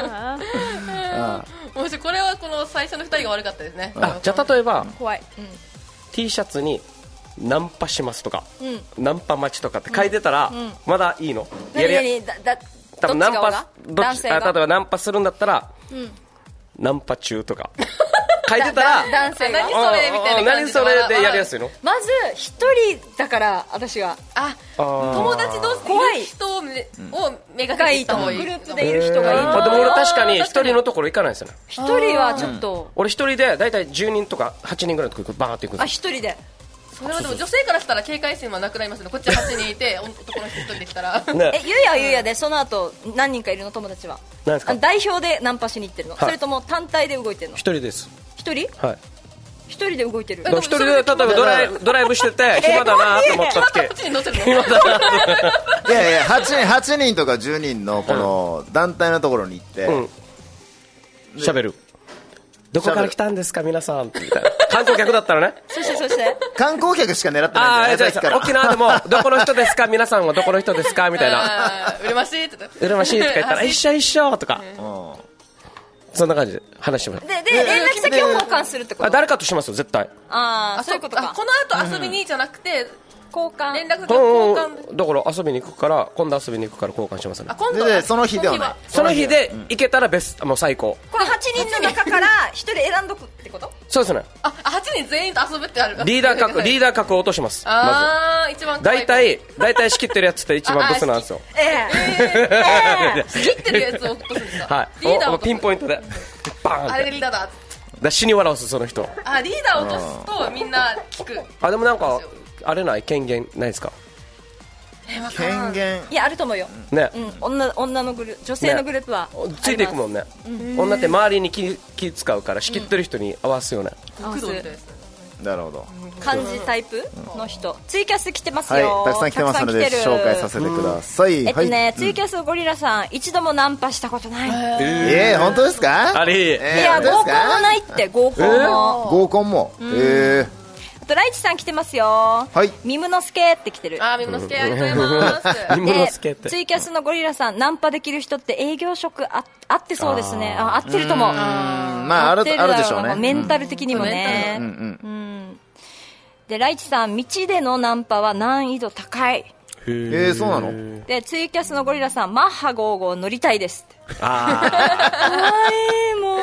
もしこれはこの最初のふたりが悪かったですね。 あじゃあ例えば怖い、うん、 T シャツにナンパしますとか、 うん、 ナンパ待ちとかって書いてたら、うん、まだいいの？ 何何だだ多分ナンパどっちあ例えばナンパするんだったら、 うん、 ナンパ中とか書いてたら男性が何それみたいな感じで何それでやりやすいの？ まず一人だから私があ友達同士怖い人をめがけていった方がいい。 グループでいる人がいい。 あでも俺確かに一人のところ行かないですよね。 一人はちょっと、うん、 俺一人でだいたいじゅうにんとかはちにんぐらいのとこバーって行くんですよ。 あ一人で。 それはでも女性からしたら警戒心はなくなりますね。こっちははちにんいて男の人一人で来たら、 ね、 えゆうやはゆうやでその後何人かいるの友達は？ 何ですか？ 代表でナンパしに行ってるの、はい、それとも単体で動いてるの？ 一人です。 一人？はい一人で動いてる。 一人で例えばドライドライブしてて暇だなと思った時暇だないやいや はち, はちにんとかじゅうにんのこの団体のところに行って喋、うん、るどこから来たんですか皆さんみたいな観光客だったらねそしてそして観光客しか狙ってないんじゃないですか。 沖縄でもどこの人ですか皆さんはどこの人ですかみたいなうるましいってうるましいとか言ったら一緒一緒とか、うんそんな感じで話してもらう。 で、で連絡先を交換するってこと？ あ誰かとしますよ絶対。 ああそういうことか。 この後遊びにじゃなくて、 うん、交換連絡先を交換。 だから遊びに行くから今度遊びに行くから交換しますね。 あ今度でその日ではない。 その日で行けたらベスト、もう最高。 このはちにんの中からひとり選んどくってこと？ そうですね。 あはちにん全員と遊ぶってある。 リーダー格リーダー格を落とします。 ああ、ま、一番大体大体仕切ってるやつって一番ブスなんですよ。 ええええ仕切ってるやつを落とすんですか？ はい。 リーダーをピンポイントでバーンって。 あれがリーダーだ。 だ死に笑わすその人。 あリーダーを落とすとみんな聞く。 あでもなんかあれない権限ないですか？ 権限いやあると思うよ、 ねうん、女, 女のグル女性のグループは、 ね、ついていくもんね、うん、女って周りに 気, 気使うから仕切ってる人に合わすよね、 うん、合わすなるほど漢字タイプの人、うん、ツイキャス来てますよ、 はい、 たくさん来てますので紹介させてください、 うん、えっとね、 はい、 ツイキャスゴリラさん、うん、一度もナンパしたことない。 えー、本当ですか？ あり、 えー、いや合コンもないって合コンも、えー、 合コンも、うん、えーあとライチさん来てますよ。はい。ミムノスケって来てる。 あー、ミムノスケありがとうございます。 ミムノスケって。 ツイキャスのゴリラさん、ナンパできる人って営業職あ合ってそうですね。あ、合ってると思う。うん、 まああるあるでしょうね。 メンタル的にもね。うんうんうん。でライチさん、道でのナンパは難易度高い。 へえ、そうなの？ でツイキャスのゴリラさん、マッハごじゅうご乗りたいです。 ああ。 かわいいもう。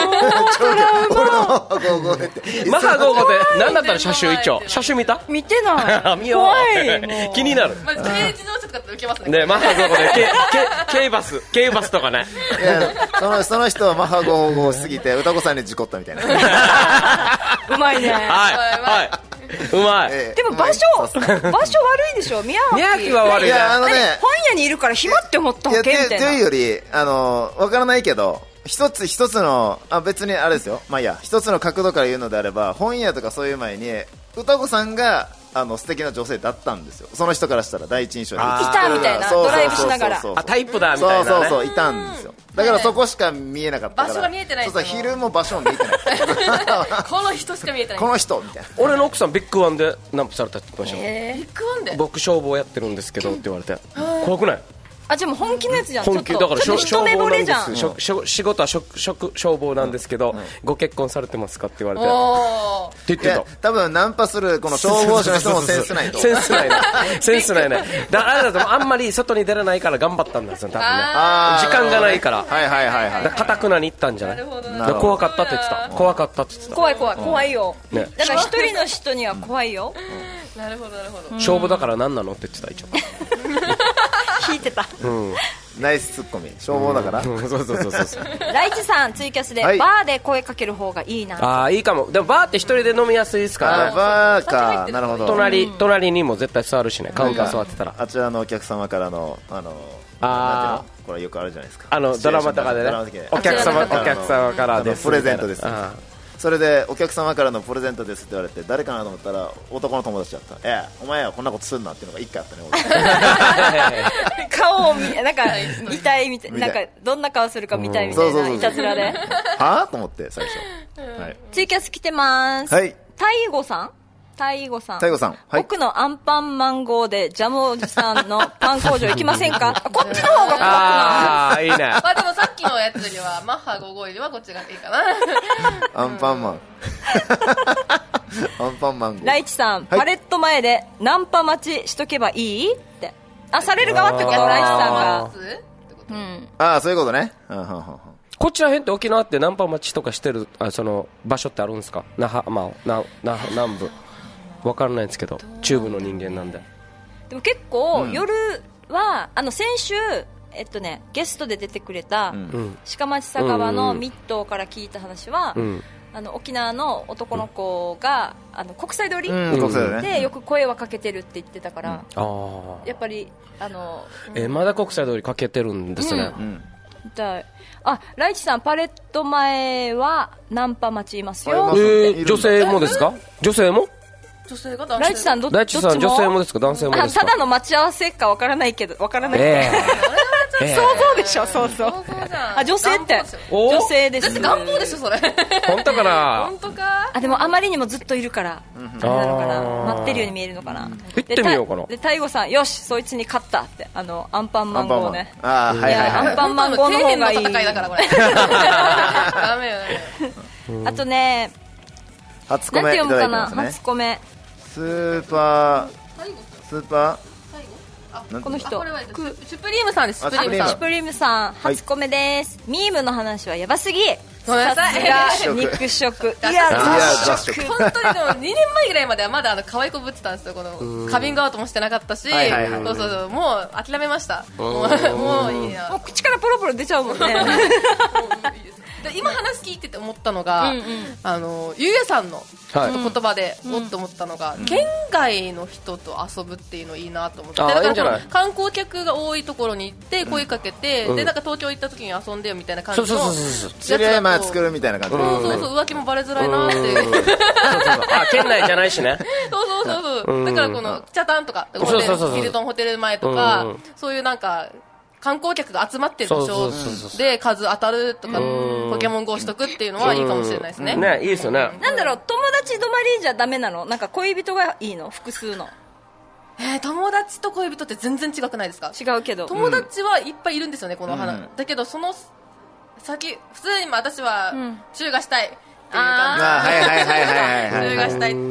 俺のマッハごーごーってマッハごーごーって何だったら車種一応車種見た見てない見よう怖いもう気になるまず軽自動車とかって受けますねねマッハごーごーでけけ軽バス軽バスとかねいやそのその人はマッハごーごー過ぎて歌子さんに事故ったみたいなうまいねはいはいうまいええでも場所うまいさすが場所悪いでしょ宮脇宮城は悪いいやあの何ね本屋にいるから暇って思ったいやとわけみたいないうというよりあのわからないけど一つ一つのあ別にあれですよまあいいや一つの角度から言うのであれば本屋とかそういう前に歌子さんがあの素敵な女性だったんですよその人からしたら第一印象にあーいたみたいなそうそうそうそうドライブしながらそうそうそうあタイプだみたいなねそうそうそういたんですよだからそこしか見えなかったから場所が見えてないそうそう昼も場所も見えてないこの人しか見えてないこの人みたいな俺の奥さんビッグワンでナンプされたって言ってましたよビッグワンで僕消防やってるんですけどって言われて怖くないあじゃあもう本気のやつじゃん本気ちょだからしょっとちょっと一目惚れじゃん消防なんですしょ仕事は職職消防なんですけど、ご結婚されてますかって言われてっおーて言っていや多分ナンパするこの消防士の人もセンスないとセンスないねセンスないねだあれだとあんまり外に出れないから頑張ったんですよ多分ねあ時間がないからはいはいはいはいかたくなに行ったんじゃないなるほどだから怖かったって言ってた怖かったって言ってた怖い怖い怖いよねだから一人の人には怖いよなるほどなるほど消防だから何なのって言ってた一応聞いてたナイスツッコミ消防だからうんそうそうそうそうそうライチさんツイキャスではいバーで声かける方がいいなああいいかもでもバーって一人で飲みやすいですからあねバーかなるほど隣隣にも絶対座るしねカウンター座ってたらあちらのお客様からのあのあーなんていうのこれよくあるじゃないですかあのドラマとかでねドラマ的にお客様おあちらの客様からですあのプレゼントですみたいなあそれでお客様からのプレゼントですって言われて誰かなと思ったら男の友達だったええお前はこんなことすんなっていうのが一回あったね俺顔を見なんか見たいみたい見たないんかどんな顔するか見たいみたそうそうそういないたずらではぁと思って最初はいツイキャス来てますはいタイゴさんタイゴさんタイゴさんはい僕のアンパンマン号でジャムおじさんのパン工場行きませんかあこっちの方が怖くないああいいねまあでもさっきのやつよりはマッハごーごーよりはこっちがいいかなアンパンマンアンパンマン号ライチさん、 はいパレット前でナンパ待ちしとけばいいってあされる側ってことライチさんがうんああそういうことねうんうんうんうんこっちら辺って沖縄ってナンパ待ちとかしてるあその場所ってあるんですか那覇まあな那覇南部わからないんですけど中部の人間なんででも結構、夜はあの先週えっとねゲストで出てくれた、 うん鹿町酒場のミットーから聞いた話は、 うんあの沖縄の男の子が、あの国際通り、 うん国際だねでよく声はかけてるって言ってたから、 ああやっぱりあのえーまだ国際通りかけてるんですねうんじゃああライチさんパレット前はナンパ待ちいますよありますえー女性もですか女性も女性が男性ライチさんど大地さどっちもん女性もですか男性もですかあただの待ち合わせかわからないけどわからないけど、 ええ想像でしょ想像想像じゃんあ女性って願望ですよお女性ですだって願望でしょそれ本当かな本当かあでもあまりにもずっといるから、あれなのかなあー待ってるように見えるのかな、 行ってみようかなでタイゴさんよしそいつに勝ったってあのアンパンマン号ねああはいはいいやはいアンパンマン号の方がいい底辺の戦いだからこれダメよねあとねなん初コメいたて読むかなだいてますね初コメスーパースーパーなんてこの人これはシュプリームさんですシュプリームさんシュプリームさんはい初コメです、ミームの話はやばすぎごめんなさいさすが肉食いや雑食本当にでもにねんまえぐらいまではまだあの可愛い子ぶってたんですよこのカミングアウトもしてなかったしはいはいはいそうそうそうもう諦めましたもうもういいなもう口からポロポロ出ちゃうもんねで今話聞いてて思ったのが、 うんうんあのゆうやさんのはい言葉でおっと思ったのが、県外の人と遊ぶっていうのいいなと思って、 あーだからいいんじゃないその観光客が多いところに行って声かけて、 うんでなんか東京行った時に遊んでよみたいな感じのそうそうそうそう知り合いまあ作るみたいな感じそうそうそう浮気もバレづらいなってうんそうそうそうあ県内じゃないしねそうそうそうそうだからこの北谷とかホテルそうそうそうそうヒルトンホテル前とかうんそういうなんか観光客が集まってる場そう所そうそうそうで数当たるとかうんポケモン ゴーしとくっていうのはいいかもしれないですねねいいですよねなんだろう友達止まりじゃダメなのなんか恋人がいいの複数のえー友達と恋人って全然違くないですか違うけど友達はいっぱいいるんですよねこの花、 うんだけどその先普通に今私はうん中華したいっていう感じあーはいはいはいはいはい中華したい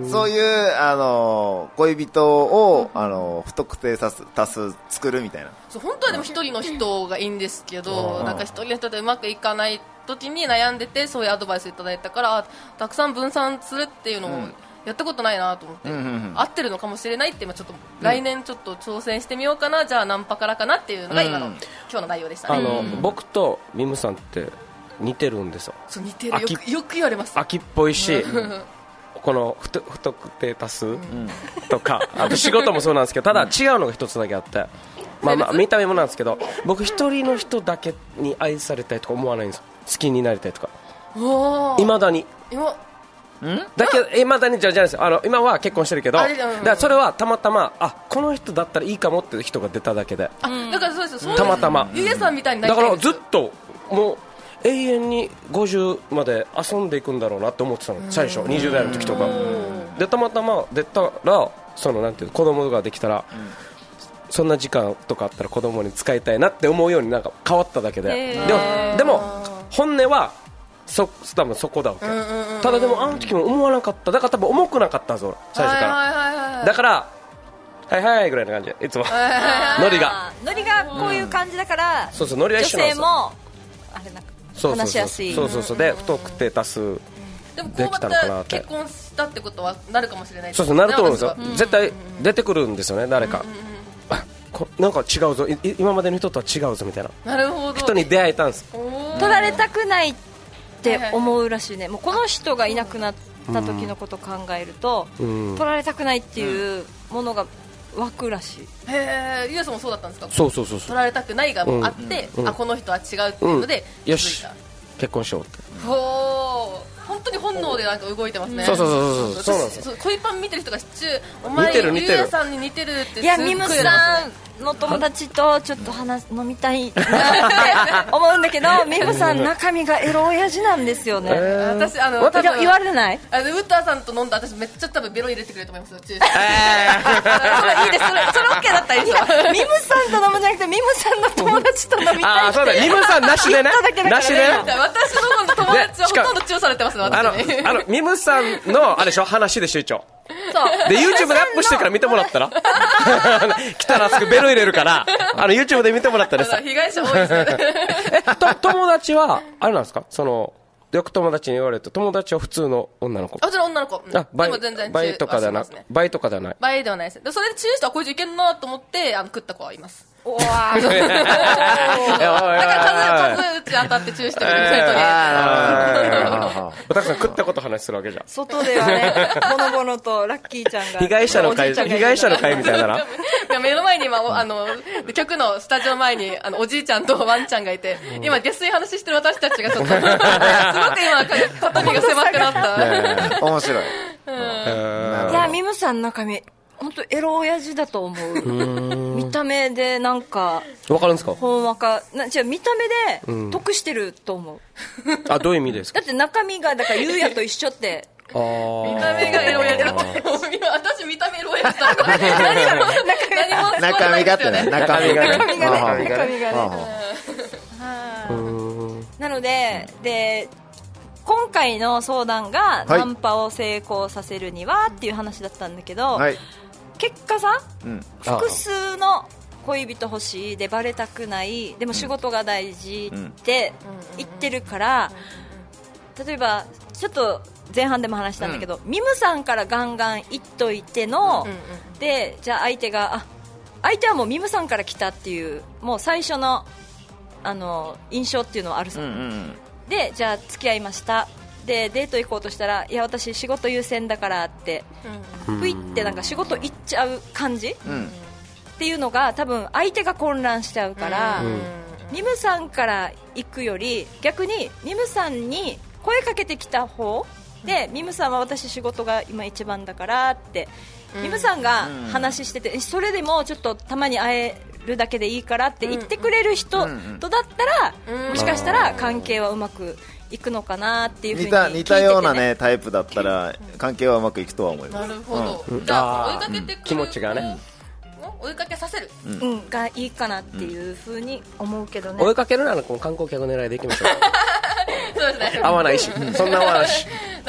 そういうあの恋人をあの不特定多数多数作るみたいな。 そう本当はでも一人の人がいいんですけど、なんか一人の人でうまくいかない時に悩んでて、そういうアドバイスいただいたから、たくさん分散するっていうのもやったことないなと思って、 うんうんうん、 合ってるのかもしれないって、ちょっと来年ちょっと挑戦してみようかな、うん、じゃあナンパからかなっていうのが今の、うん、今日の内容でしたね。 あの、うん、僕とミムさんって似てるんですよ。 そう似てる、よく、よく言われます。 秋っぽいしこの不特定多数、うん、とかあと仕事もそうなんですけど、ただ違うのが一つだけあって、まあまあ見た目もなんですけど、僕一人の人だけに愛されたいとか思わないんですよ。好きになりたいとかいまだに今だけいまだにじゃじゃないですよ。あの今は結婚してるけど、だからそれはたまたま、あこの人だったらいいかもっていう人が出ただけで、 あだからそうですよ、 たまたまゆうやさんみたいになりだたいです。 からずっともう永遠にごじゅうまで遊んでいくんだろうなって思ってたの、最初にじゅう代の時とかで、たまたま出たらそのなんていう子供ができたら、うん、そんな時間とかあったら子供に使いたいなって思うようになんか変わっただけで、でもでも本音はそ多分そこだわけ、うんうんうん、ただでもあの時も思わなかった、だから多分重くなかったんですよ最初から、はいはいはいはい、だからはいはいぐらいな感じでいつもノリがノリがこういう感じだから、うん、 そうそうノリは一緒なんですよ。 女性もあれなんか話しやすい。 そうそうそうで不特定多数でもこうまた結婚したってことはなるかもしれないです。 そうそうなると思うんですよ、うん、絶対出てくるんですよね誰か、うんうんうん、あこなんか違うぞい今までの人とは違うぞみたいな、 なるほど人に出会えたんです。 取られたくないって思うらしいね。もうこの人がいなくなった時のことを考えると、うん、取られたくないっていうものが湧くらしい。 へえ、ゆうやさんもそうだったんですか。 そうそうそうそう、 取られたくないがもうあって、うん、あこの人は違うっていうので、 うん、よし結婚しようって。 ほー本当に本能でなんか動いてますね。 そうそうそうそうそうなんですよ。 恋パン見てる人がシチューお前ゆうやさんに似てるって。 いやミムさんの友達とちょっと話飲みたいなって思うんだけど、ミムさん中身がエロ親父なんですよね。 えー、私あの私言われない。 あのウッターさんと飲んだ私めっちゃ多分ベロ入れてくれると思います。チューそれいいです。それそれオッケーだったらいいですよ。 ミムさんと飲むんじゃなくてミムさんの友達と飲みたいって。 あそうだミムさんなしでね。なしで。 私の友達はほとんどチューされてますね。 あのあのミムさんのあれでしょ話でしょ一応。そうで YouTube でアップしてから見てもらったら来たらすぐベロ入れるからあの YouTube で見てもらったらさ被害者多いですねえと友達はあれなんですか、そのよく友達に言われると友達は普通の女の子。 あ普通の女の子、うん、 あバイでも全然バイとかではなく、ね、バイとかではないバイではないです。でそれでチューしたらこいついけんなと思ってあの食った子はいます。おわーだから数数打ち当たってチューしてくれる生徒でおたくさん食ったこと話するわけじゃん。 外ではねボノボノとラッキーちゃんが被害者の会被害者の会みたいなな目の前に今あの局のスタジオ前にあのおじいちゃんとワンちゃんがいて、うん、今下水話してる私たちがちょっとすごく今肩身が狭くなった、 ね、面白い、 うん、いやミムさんの中身本当エロ親父だと思う。見た目でなんかわかるんですか。 ほんわかな違う見た目で得してると思う、 うん、あどういう意味ですか。 だって中身がだからゆうやと一緒ってあ見た目がエロ親父だと私見た目エロ親父だった何が何も中身がってね中身がね中身がね中身がねなのでで今回の相談がナンパを成功させるにはっていう話だったんだけど、はい、結果さ、うん、複数の恋人欲しいでバレたくないでも仕事が大事って言ってるから、うん、例えばちょっと前半でも話したんだけど、うん、ミムさんからガンガン言っといての、うんうん、でじゃあ相手があ相手はもうミムさんから来たっていうもう最初のあの印象っていうのはあるさ、うんうん、でじゃあ付き合いましたでデート行こうとしたらいや私仕事優先だからってふい、うん、ってなんか仕事行っちゃう感じ、うん、っていうのが多分相手が混乱しちゃうから、うん、ミムさんから行くより逆にミムさんに声かけてきた方で、うん、ミムさんは私仕事が今一番だからって、うん、ミムさんが話しててそれでもちょっとたまに会えるだけでいいからって言ってくれる人とだったら、うん、もしかしたら関係はうまくいくのかなっていうふうに聞いてて、ね、 似たような、ね、タイプだったら関係はうまくいくとは思います。 なるほど、 うん、じゃあ追いかけてくる、うん、気持ちがね、 うん、追いかけさせる、 うん、がいいかなっていうふうに思うけどね。 追いかけるならこの観光客狙いでいきましょうそうですね、 合わないしそんな合わないし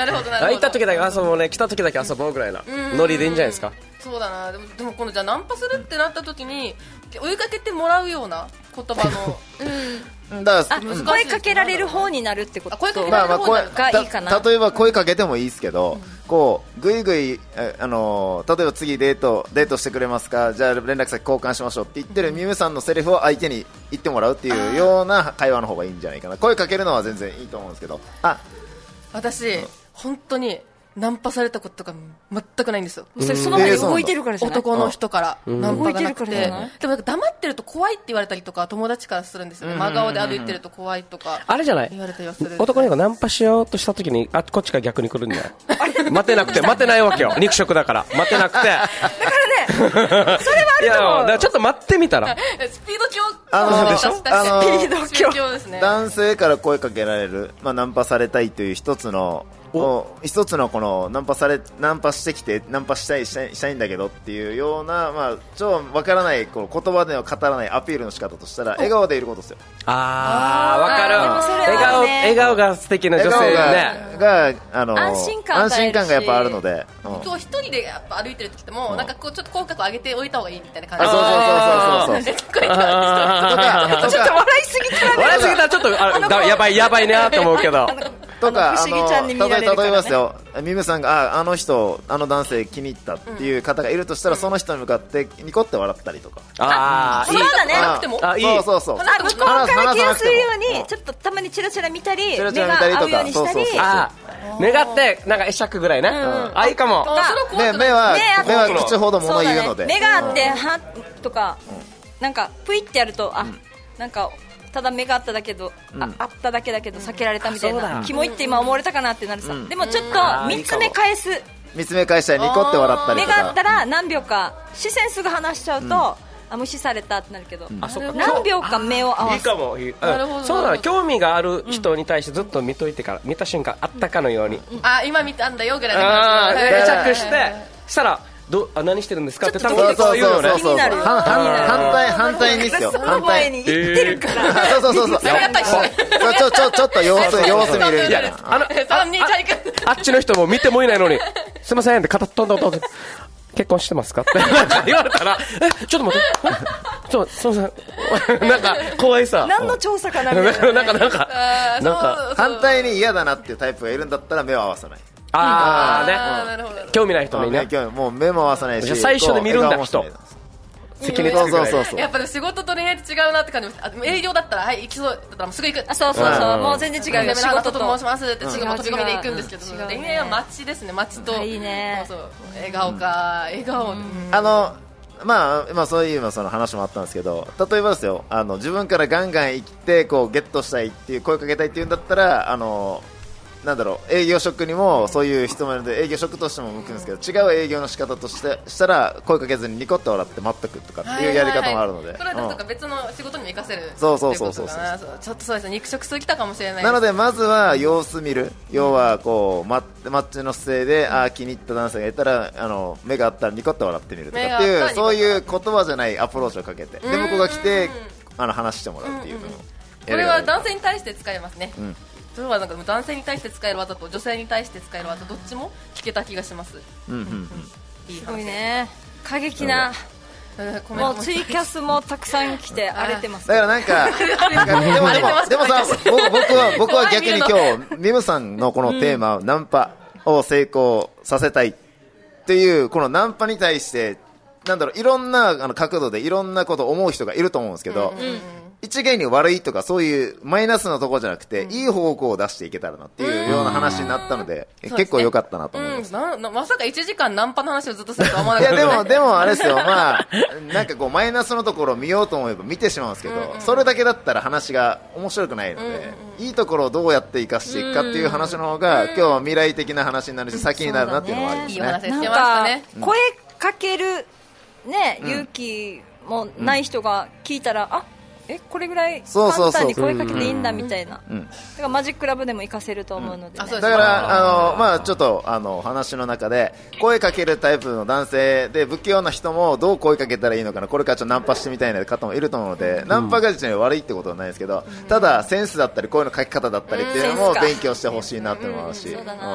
なるほどなるほど。 行った時だけ遊ぼうね、来た時だけ遊ぼうぐらいなノリでいいんじゃないですか。 そうだな。でもでも今度じゃあナンパするってなった時に追いかけてもらうような言葉のだからあ、声かけられる方になるってこと。 あ声かけまあまあ声がいいかなた例えば声かけてもいいですけど、こうぐいぐいああのー例えば次デートデートしてくれますか、じゃあ連絡先交換しましょうって言ってるミムさんのセリフを相手に言ってもらうっていうような会話の方がいいんじゃないかな。声かけるのは全然いいと思うんですけど、あ、 私本当にナンパされたことが全くないんですよ。 それその前に動いてるからじゃない。 男の人からナンパがなく動いてるからじゃて、 ないでもなんか黙ってると怖いって言われたりとか友達からするんですよね。真顔で歩いてると怖いとかあれじゃない、 言われたりはする。 男の子がナンパしようとした時にあこっちから逆に来るんじゃない待てなくて待てないわけよ、肉食だから待てなくてだからね、それはあいやると思う。 だからちょっと待ってみたらスピード強あのそうでしょ確かにあのスピード強ですね。 男性から声かけられる、まあ、ナンパされたいという一つのこう一つのこのナンパされナンパしてきてナンパしたいしたいしたいんだけどっていうような、まあ、超わからないこう言葉では語らないアピールの仕方としたら笑顔でいることですよ。 あーわかる、 あーでもそれはね笑顔笑顔が素敵な女性笑顔ねが、があの安心感与えるし安心感がやっぱあるので、うん今日一人でやっぱ歩いてる時でもなんかこうちょっと口角上げておいた方がいいみたいな感じあそうそうそうそうそう絶対なんですとかちょっと笑いすぎたらね。 笑いすぎたらちょっとあだやばいやばいねと思うけどとか不思議ちゃんに見られるあのからね例えばですよ、ミムさんがああの人あの男性気に入ったっていう方がいるとしたら、その人に向かってニコって笑ったりとか、 あーいいそうだね。 なくてもあいいそうそうそう、 あ、向こうから気がするように、 話さなくてもちょっとたまにチラチラ見たり、 チラチ目がラ見たりとか合うようにしたり、 そうそうそうあー願ってなんか会釈ぐらいね、あいいかもあそれは怖くない目目は目あ目は口ほど物言うので、 そうだね、目があって、はとか、なんかプイってやると、あ、なんかただ目があっただけど、ああっただけだけど避けられたみたいな、 そうだキモいって今思われたかなってなるさ、でもちょっと見つめ返す、 見つめ返したりニコって笑ったりと目があったか、 ら何秒か視線すぐ離しちゃうと、あ無視されたってなるけど、 あそっか何秒か目を合わいいせかもいい、うんなるほどそうだね、興味がある人に対してずっと見といてから、見た瞬間あったかのように、 あ今見たんだよぐらいのあー感じでで着してしたらどあ何してるんですかって多分そうそう言うよねそうそうそう、 気になる反反反対反対にですよ、 その反対前に言ってるから、 あそうそうそうそう、 やっぱりちょちょちょっと様子様子見るみたいな、 あの三人チャリくんあっちの人も見てもいないのにすいませんって肩トントントンって結婚してますかってなんか言われたらえちょっと待ってえちょすいませんなんか怖いさ何の調査かなみなんたいな、 かなんかなんかあーなんかそう反対に嫌だなっていうタイプがいるんだったら目を合わさない、 ああーあねなるほど興味ない人にね今日もう目も合わさないし、 じゃあ最初で見るんだこう笑顔もしない責任そうつくぐらいそうそうそうやっぱり仕事と恋愛って違うなって感じます。あでも営業だったらはい行きそうだったらもうすぐ行く。 あそうそうそう、 うんもう全然違うよ、仕仕事事とと申しますってすぐもう飛び込みで行くんですけど、 違う違う恋愛は街ですね、街といいねそうそう笑顔か笑顔、うんあのまあまあそういうその話もあったんですけど、例えばですよ、あの自分からガンガン生きてこうゲットしたいっていう声かけたいっていうんだったら、あのなんだろう、営業職にもそういう人もいるので営業職としても向くんですけど、違う営業の仕方としてしたら声かけずにニコッと笑って待っとくとかっていうやり方もあるので、 それはなんうんか別の仕事にも活かせるそうそうそうそうっていことかなそうちょっとそうですね、肉食すぎたかもしれないなのでまずは様子見る、要はこうマッマッチの姿勢で、あー気に入った男性がいたらあの目があったらニコッと笑ってみるとかっていう、 目があったらニコッとそういう言葉じゃないアプローチをかけて、で向こうが来てあの話してもらうっていうのをこれやればいはい男性に対して使えますね、 んそれはなんか男性に対して使える技と女性に対して使える技どっちも聞けた気がします。 うんうんうんいいすごい話ね、過激な、 うんコメントもうツイキャスもたくさん来て荒れてますだからなんか、なんかでもでもでもさ、僕僕は僕は逆に今日ミムさんのこのテーマ、ナンパを成功させたいっていうこのナンパに対してなんだろう、いろんなあの角度でいろんなことを思う人がいると思うんですけど、一概に悪いとかそういうマイナスなところじゃなくて、いい方向を出していけたらなっていうような話になったので、結構良かったなと思います。 うん、ななまさかいちじかんナンパの話をずっとするとは思わないかったやでもでもあれですよ、まあなんかこうマイナスのところを見ようと思えば見てしまうんですけど、それだけだったら話が面白くないので、いいところをどうやって生かしていくかっていう話の方が、今日は未来的な話になるし先になるなっていうのはありますいいお話ね。 してなんかましたね。 声かけるね、勇気もない人が聞いたら、あえこれぐらいそうそうそう簡単に声かけていいんだみたいな、 んだからマジックラブでも活かせると思うので、ねあそうですだからあの、まあ、ちょっとあの話の中で声かけるタイプの男性で不器用な人もどう声かけたらいいのかな、これからちょっとナンパしてみたいな方もいると思うので、ナンパが自体悪いってことはないですけど、ただセンスだったり声のかけ方だったりっていうのも勉強してほしいなっていうのもあるし、 そうだな、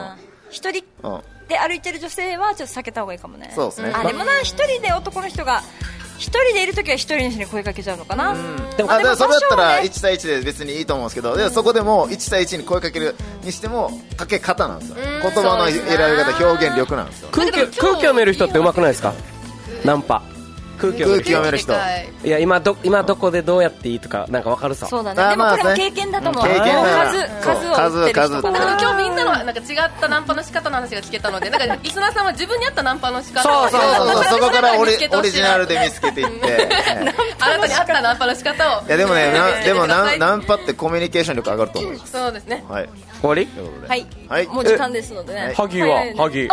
一人うんで歩いてる女性はちょっと避けた方がいいかもね。 そうですねあでもな一人で男の人が一人でいるときは一人の人に声かけちゃうのかな。 でもああでもそれだったら場所はねいち対いちで別にいいと思うんですけど、でそこでもいち対いちに声かけるにしてもかけ方なんですよ。言葉の選び方、表現力なんですよ。 空気空気読める人って上手くないですか？ナンパ空気読める空気読める人。 いや今ど今どこでどうやっていいとかなんか分かるさ。 そうだね。 あでもこれまあねも経験だと思う。 経験だから数数を打ってる人かそう数数だからな。 今日みんなのなんか違ったナンパの仕方の話が聞けたので、なんかリスナーさんは自分に合ったナンパの仕方をそうそうそうそう、そこからオリ見つけてほしいオリジナルで見つけていって。 あなたに合ったナンパの仕方をいやでもね、なでも見つけてくださないナンパってコミュニケーション力上がると思います。 そうですね。 はい。 終わり？ ということで。 はい、 はいもう時間ですのでね。 ハギはハギ。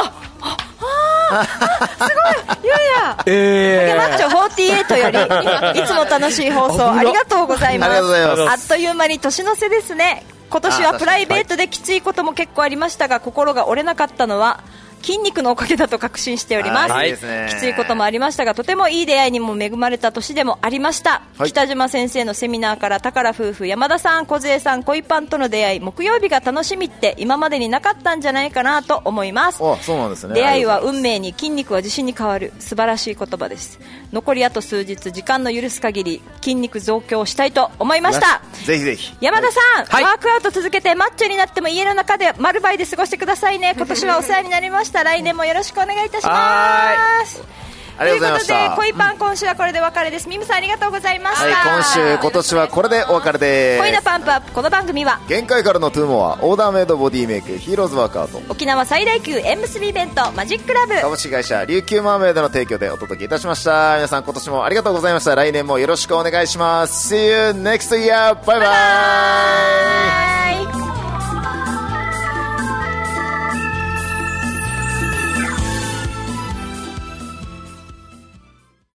ゆうやえマッチョフォーティーエイトよりいつも楽しい放送ありがとうございます。 ありがとうございますあっという間に年の瀬ですね。今年はプライベートできついことも結構ありましたが、心が折れなかったのは筋肉のおかげだと確信しております。 はいいいですねきついこともありましたが、とてもいい出会いにも恵まれた年でもありました。 はい北島先生のセミナーから宝夫婦、山田さん、小杖さん、恋パンとの出会い、木曜日が楽しみって今までになかったんじゃないかなと思います。 あ、そうなんですね。 出会いはありがとうござ運命に、筋肉は自信に変わる、素晴らしい言葉です。残りあと数日、時間の許す限り筋肉増強したいと思いました。 ますぜひぜひ。 山田さん、 はいワークアウト続けてマッチョになっても家の中で丸バイで過ごしてくださいね。今年はお世話になりました。来年もよろしくお願いいたします。 ありがとうございましたということで恋パン今週はこれでお別れです。ミムさんありがとうございました。 はい、今週今年はこれでお別れで恋のす。 パンプアップ、この番組は限界からのトゥーモア、オーダーメイドボディメイク、ヒーローズワークアウト、 沖縄最大級縁結びイベントマジックラブ、 株式会社琉球マーメイドの提供でお届けいたしました。皆さん今年もありがとうございました。来年もよろしくお願いします。See you next year. バイバイ。